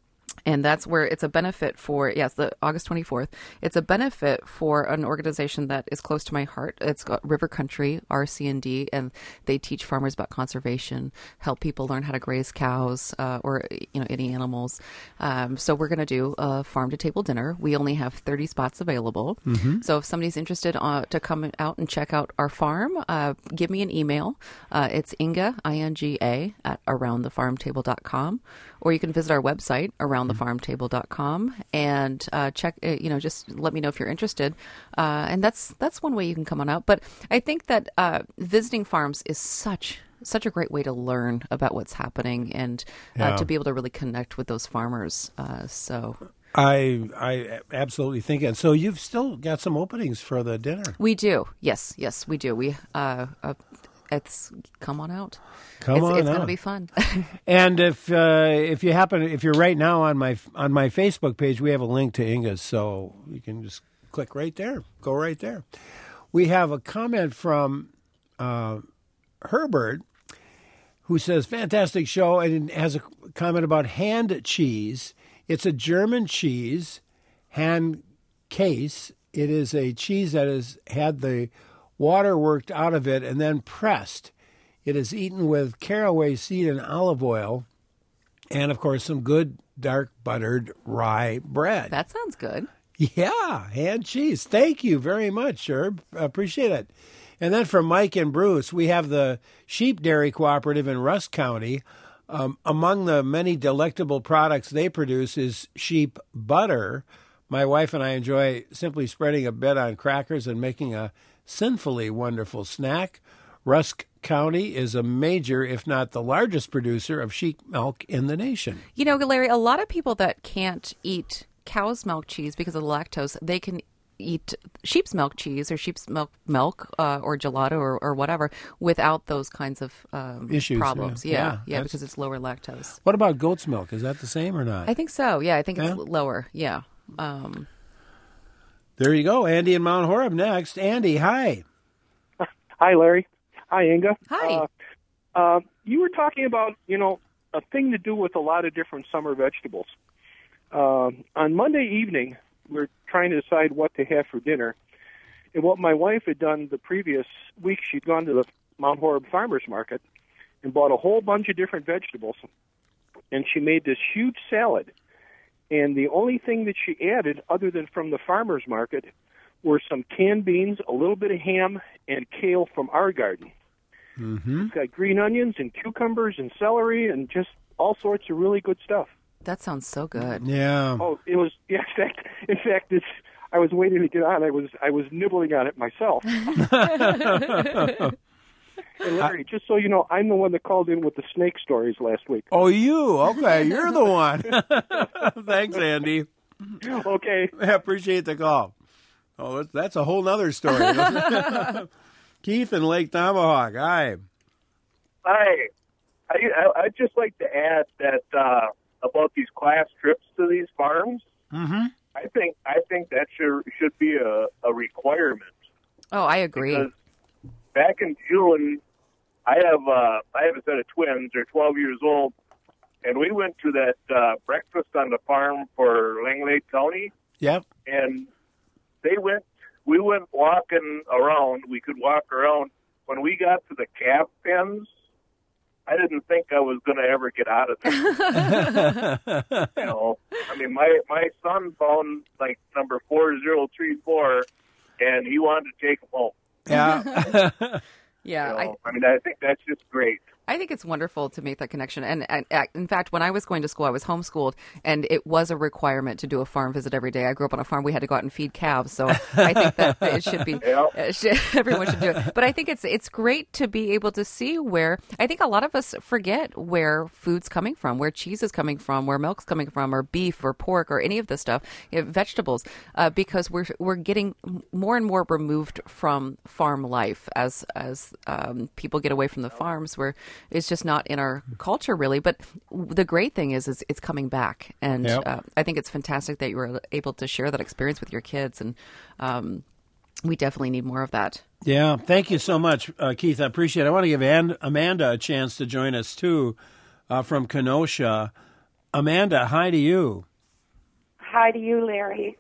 And that's where it's a benefit for, yes, the August twenty-fourth. It's a benefit for an organization that is close to my heart. It's got River Country, R C N D, and they teach farmers about conservation, help people learn how to graze cows uh, or, you know, any animals. Um, so we're going to do a farm-to-table dinner. We only have thirty spots available. Mhm. So if somebody's interested uh, to come out and check out our farm, uh, give me an email. Uh, it's Inga, I N G A, at around the farm table dot com. Or you can visit our website, around the farm table dot com, and uh, check, uh, you know, just let me know if you're interested. Uh, and that's that's one way you can come on out. But I think that uh, visiting farms is such such a great way to learn about what's happening and uh, Yeah. to be able to really connect with those farmers. Uh, so I I absolutely think it. So you've still got some openings for the dinner. we do. Yes, yes, we do. We uh, uh, it's come on out. Come it's, on It's going to out. be fun. And if uh, if you happen, if you're right now on my on my Facebook page, we have a link to Inga's, so you can just click right there, go right there. We have a comment from uh, Herbert, who says, "Fantastic show," and has a comment about hand cheese. It's a German cheese, hand case. It is a cheese that has had the water worked out of it and then pressed. It is eaten with caraway seed and olive oil, and of course some good dark buttered rye bread. That sounds good. Yeah, hand cheese. Thank you very much, Herb. Appreciate it. And then from Mike and Bruce, we have the Sheep Dairy Cooperative in Rusk County. Um, among the many delectable products they produce is sheep butter. My wife and I enjoy simply spreading a bit on crackers and making a sinfully wonderful snack. Rusk County is a major, if not the largest producer of sheep milk in the nation. You know, Larry, a lot of people that can't eat cow's milk cheese because of the lactose, they can eat sheep's milk cheese or sheep's milk milk uh, or gelato or, or whatever without those kinds of um, Issues, problems. yeah. Yeah, Yeah, yeah, that's- because it's lower lactose. What about goat's milk? Is that the same or not? I think so. Yeah, I think it's Yeah? lower. Yeah. Um, There you go. Andy in Mount Horeb next. Andy, hi. Hi, Larry. Hi, Inga. Hi. Uh, uh, you were talking about, you know, a thing to do with a lot of different summer vegetables. Uh, on Monday evening, we were trying to decide what to have for dinner. And what my wife had done the previous week, she'd gone to the Mount Horeb Farmers Market and bought a whole bunch of different vegetables. And she made this huge salad. And the only thing that she added, other than from the farmer's market, were some canned beans, a little bit of ham, and kale from our garden. Mm-hmm. It's got green onions and cucumbers and celery and just all sorts of really good stuff. that sounds so good. Yeah. Oh, it was. Yeah, in fact, in fact, it's. I was waiting to get on. I was. I was nibbling on it myself. And Larry, just so you know, I'm the one that called in with the snake stories last week. Oh, you? Okay, you're the one. Thanks, Andy. Okay. I appreciate the call. Oh, that's- that's a whole nother story. Keith in Lake Tomahawk. Hi. Hi. I, I, I'd just like to add that uh, about these class trips to these farms. Mm-hmm. I think I think that should should be a, a requirement. Oh, I agree. Because back in June, I have uh, I have a set of twins. They're twelve years old, and we went to that uh, breakfast on the farm for Langlade County. Yep. And they went. We went walking around. We could walk around. When we got to the calf pens, I didn't think I was going to ever get out of there. You know, I mean, my my son found like number four zero three four, and he wanted to take him home. Yeah. Yeah, You know, I, I mean, I think that's just great. I think it's wonderful to make that connection. And, and, and in fact, when I was going to school, I was homeschooled, and it was a requirement to do a farm visit every day. I grew up on a farm. We had to go out and feed calves. So I think that it should be, it should, everyone should do it. But I think it's it's great to be able to see where, I think a lot of us forget where food's coming from, where cheese is coming from, where milk's coming from, or beef or pork or any of this stuff, you know, vegetables, uh, because we're we're getting more and more removed from farm life as, as um, people get away from the farms, where it's just not in our culture really. But the great thing is, is it's coming back, and Yep. uh, I think it's fantastic that you were able to share that experience with your kids, and um, we definitely need more of that. Yeah, thank you so much, uh, Keith. I appreciate it. I want to give An- Amanda a chance to join us too, uh, from Kenosha. Amanda, hi to you. Hi to you, Larry.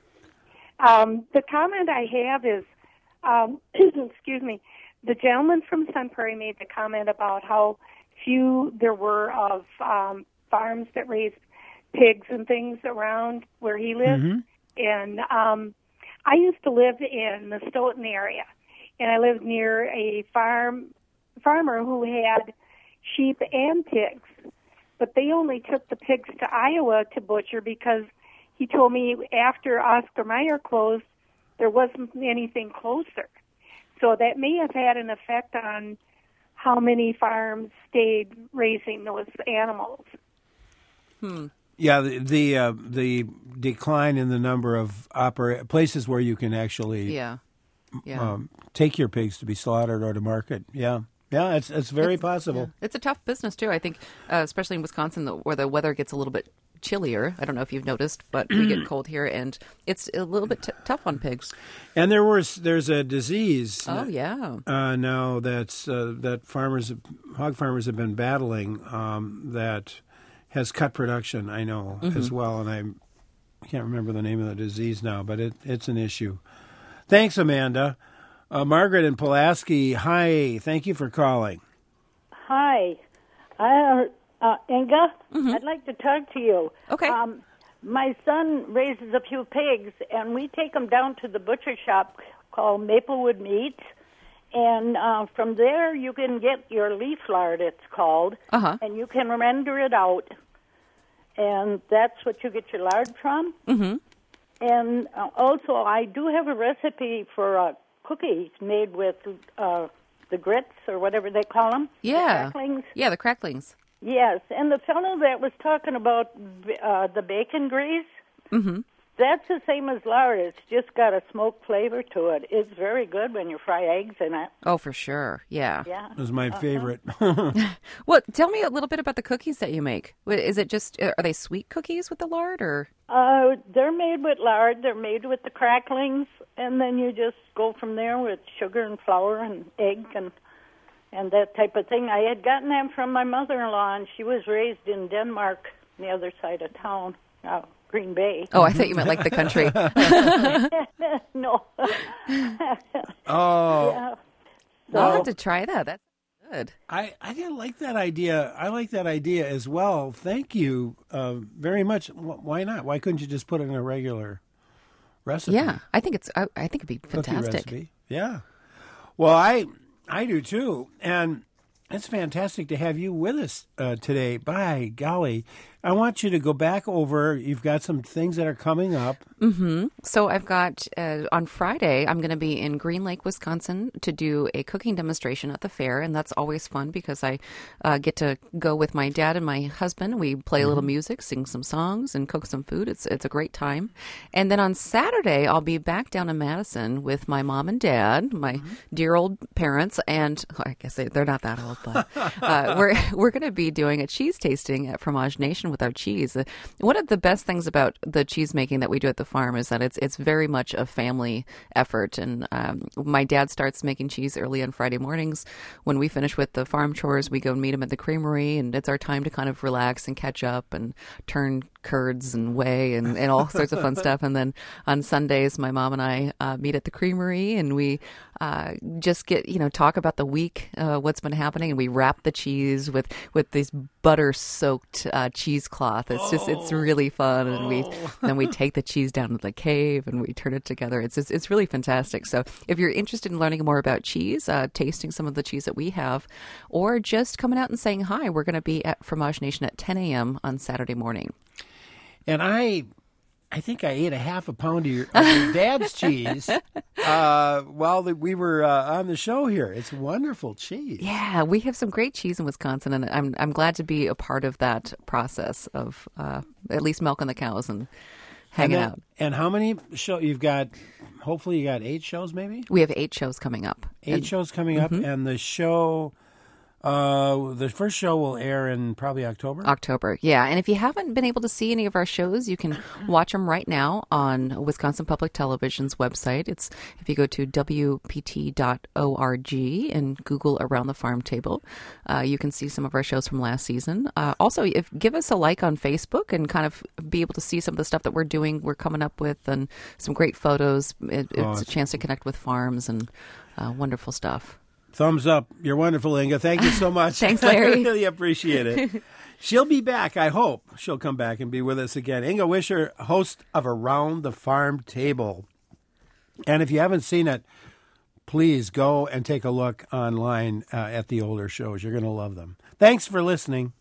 Um, the comment I have is, um, excuse me, the gentleman from Sun Prairie made the comment about how few there were of um, farms that raised pigs and things around where he lived. Mm-hmm. And um, I used to live in the Stoughton area, and I lived near a farm farmer who had sheep and pigs, but they only took the pigs to Iowa to butcher because he told me after Oscar Mayer closed, there wasn't anything closer. So that may have had an effect on how many farms stayed raising those animals. Hmm. Yeah, the the, uh, the decline in the number of opera- places where you can actually Yeah. Yeah. Um, take your pigs to be slaughtered or to market. Yeah, yeah, it's it's very It's- possible. yeah. It's a tough business too. I think, uh, especially in Wisconsin, the- where the weather gets a little bit chillier. I don't know if you've noticed, but we get cold here, and it's a little bit t- tough on pigs. And there was there's a disease. Oh, yeah. Uh, now that's uh, that farmers, hog farmers have been battling um, that has cut production. I know Mhm. as well, and I'm, I can't remember the name of the disease now, but it, it's an issue. Thanks, Amanda. Uh, Margaret in Pulaski. Hi, thank you for calling. Hi, I, uh, Inga. I'd like to talk to you. Okay. Um, my son raises a few pigs, and we take them down to the butcher shop called Maplewood Meats, and uh, from there you can get your leaf lard, it's called, Uh-huh. and you can render it out, and that's what you get your lard from. Mm-hmm. And uh, also, I do have a recipe for uh, cookies made with uh, the grits or whatever they call them. Yeah. The cracklings. Yeah, the cracklings. Yes, and the fellow that was talking about uh, the bacon grease, Mm-hmm. that's the same as lard. It's just got a smoked flavor to it. It's very good when you fry eggs in it. Oh, for sure. Yeah. Yeah. It was my Uh-huh. favorite. Well, tell me a little bit about the cookies that you make. Wh- Is it just, are they sweet cookies with the lard, or? Uh, they're made with lard. They're made with the cracklings, and then you just go from there with sugar and flour and egg and and that type of thing. I had gotten them from my mother-in-law, and she was raised in Denmark, on the other side of town, uh, Green Bay. Oh, I thought you meant like the country. No. Oh. Yeah. I'll have to try that. That's good. I, I didn't like that idea. I like that idea as well. Thank you uh, very much. Wh- Why not? Why couldn't you just put it in a regular recipe? Yeah, I think it's. I, I think it'd be Cookie fantastic. recipe. Yeah. Well, I I do too, and it's fantastic to have you with us uh, today. By golly, I want you to go back over. You've got some things that are coming up. Mm-hmm. So I've got, uh, on Friday, I'm going to be in Green Lake, Wisconsin to do a cooking demonstration at the fair. And that's always fun because I uh, get to go with my dad and my husband. We play a little music, sing some songs, and cook some food. It's it's a great time. And then on Saturday, I'll be back down in Madison with my mom and dad, my dear old parents. And oh, I guess they, they're not that old, but uh, we're, we're going to be doing a cheese tasting at Fromage Nation with our cheese. Uh, One of the best things about the cheese making that we do at the farm is that it's it's very much a family effort. And um, my dad starts making cheese early on Friday mornings. When we finish with the farm chores, we go and meet him at the creamery, and it's our time to kind of relax and catch up and turn curds and whey and, and all sorts of fun stuff. And then on Sundays, my mom and I uh, meet at the creamery, and we uh, just get, you know, talk about the week, uh, what's been happening, and we wrap the cheese with, with these butter-soaked uh, cheesecloth. It's just, it's really fun. And we then we take the cheese down to the cave and we turn it together. It's just, it's really fantastic. So if you're interested in learning more about cheese, uh, tasting some of the cheese that we have, or just coming out and saying hi, we're going to be at Fromage Nation at ten a.m. on Saturday morning. And I... I think I ate a half a pound of your, of your dad's cheese uh, while the, we were uh, on the show here. It's wonderful cheese. Yeah, we have some great cheese in Wisconsin, and I'm I'm glad to be a part of that process of uh, at least milking the cows and hanging and then, out. And how many show you've got? Hopefully, you got eight shows, maybe. We have eight shows coming up. Eight and, shows coming mm-hmm. up, and the show. Uh, the first show will air in probably October. October, yeah. And if you haven't been able to see any of our shows, you can watch them right now on Wisconsin Public Television's website. It's if you go to w p t dot org and Google Around the Farm Table, uh, you can see some of our shows from last season. Uh, also, if give us a like on Facebook and kind of be able to see some of the stuff that we're doing, we're coming up with, and some great photos. It, oh, it's a chance to connect with farms and uh, wonderful stuff. Thumbs up. You're wonderful, Inga. Thank you so much. Thanks, Larry. I really appreciate it. She'll be back. I hope she'll come back and be with us again. Inga Wischer, host of Around the Farm Table. And if you haven't seen it, please go and take a look online uh, at the older shows. You're going to love them. Thanks for listening.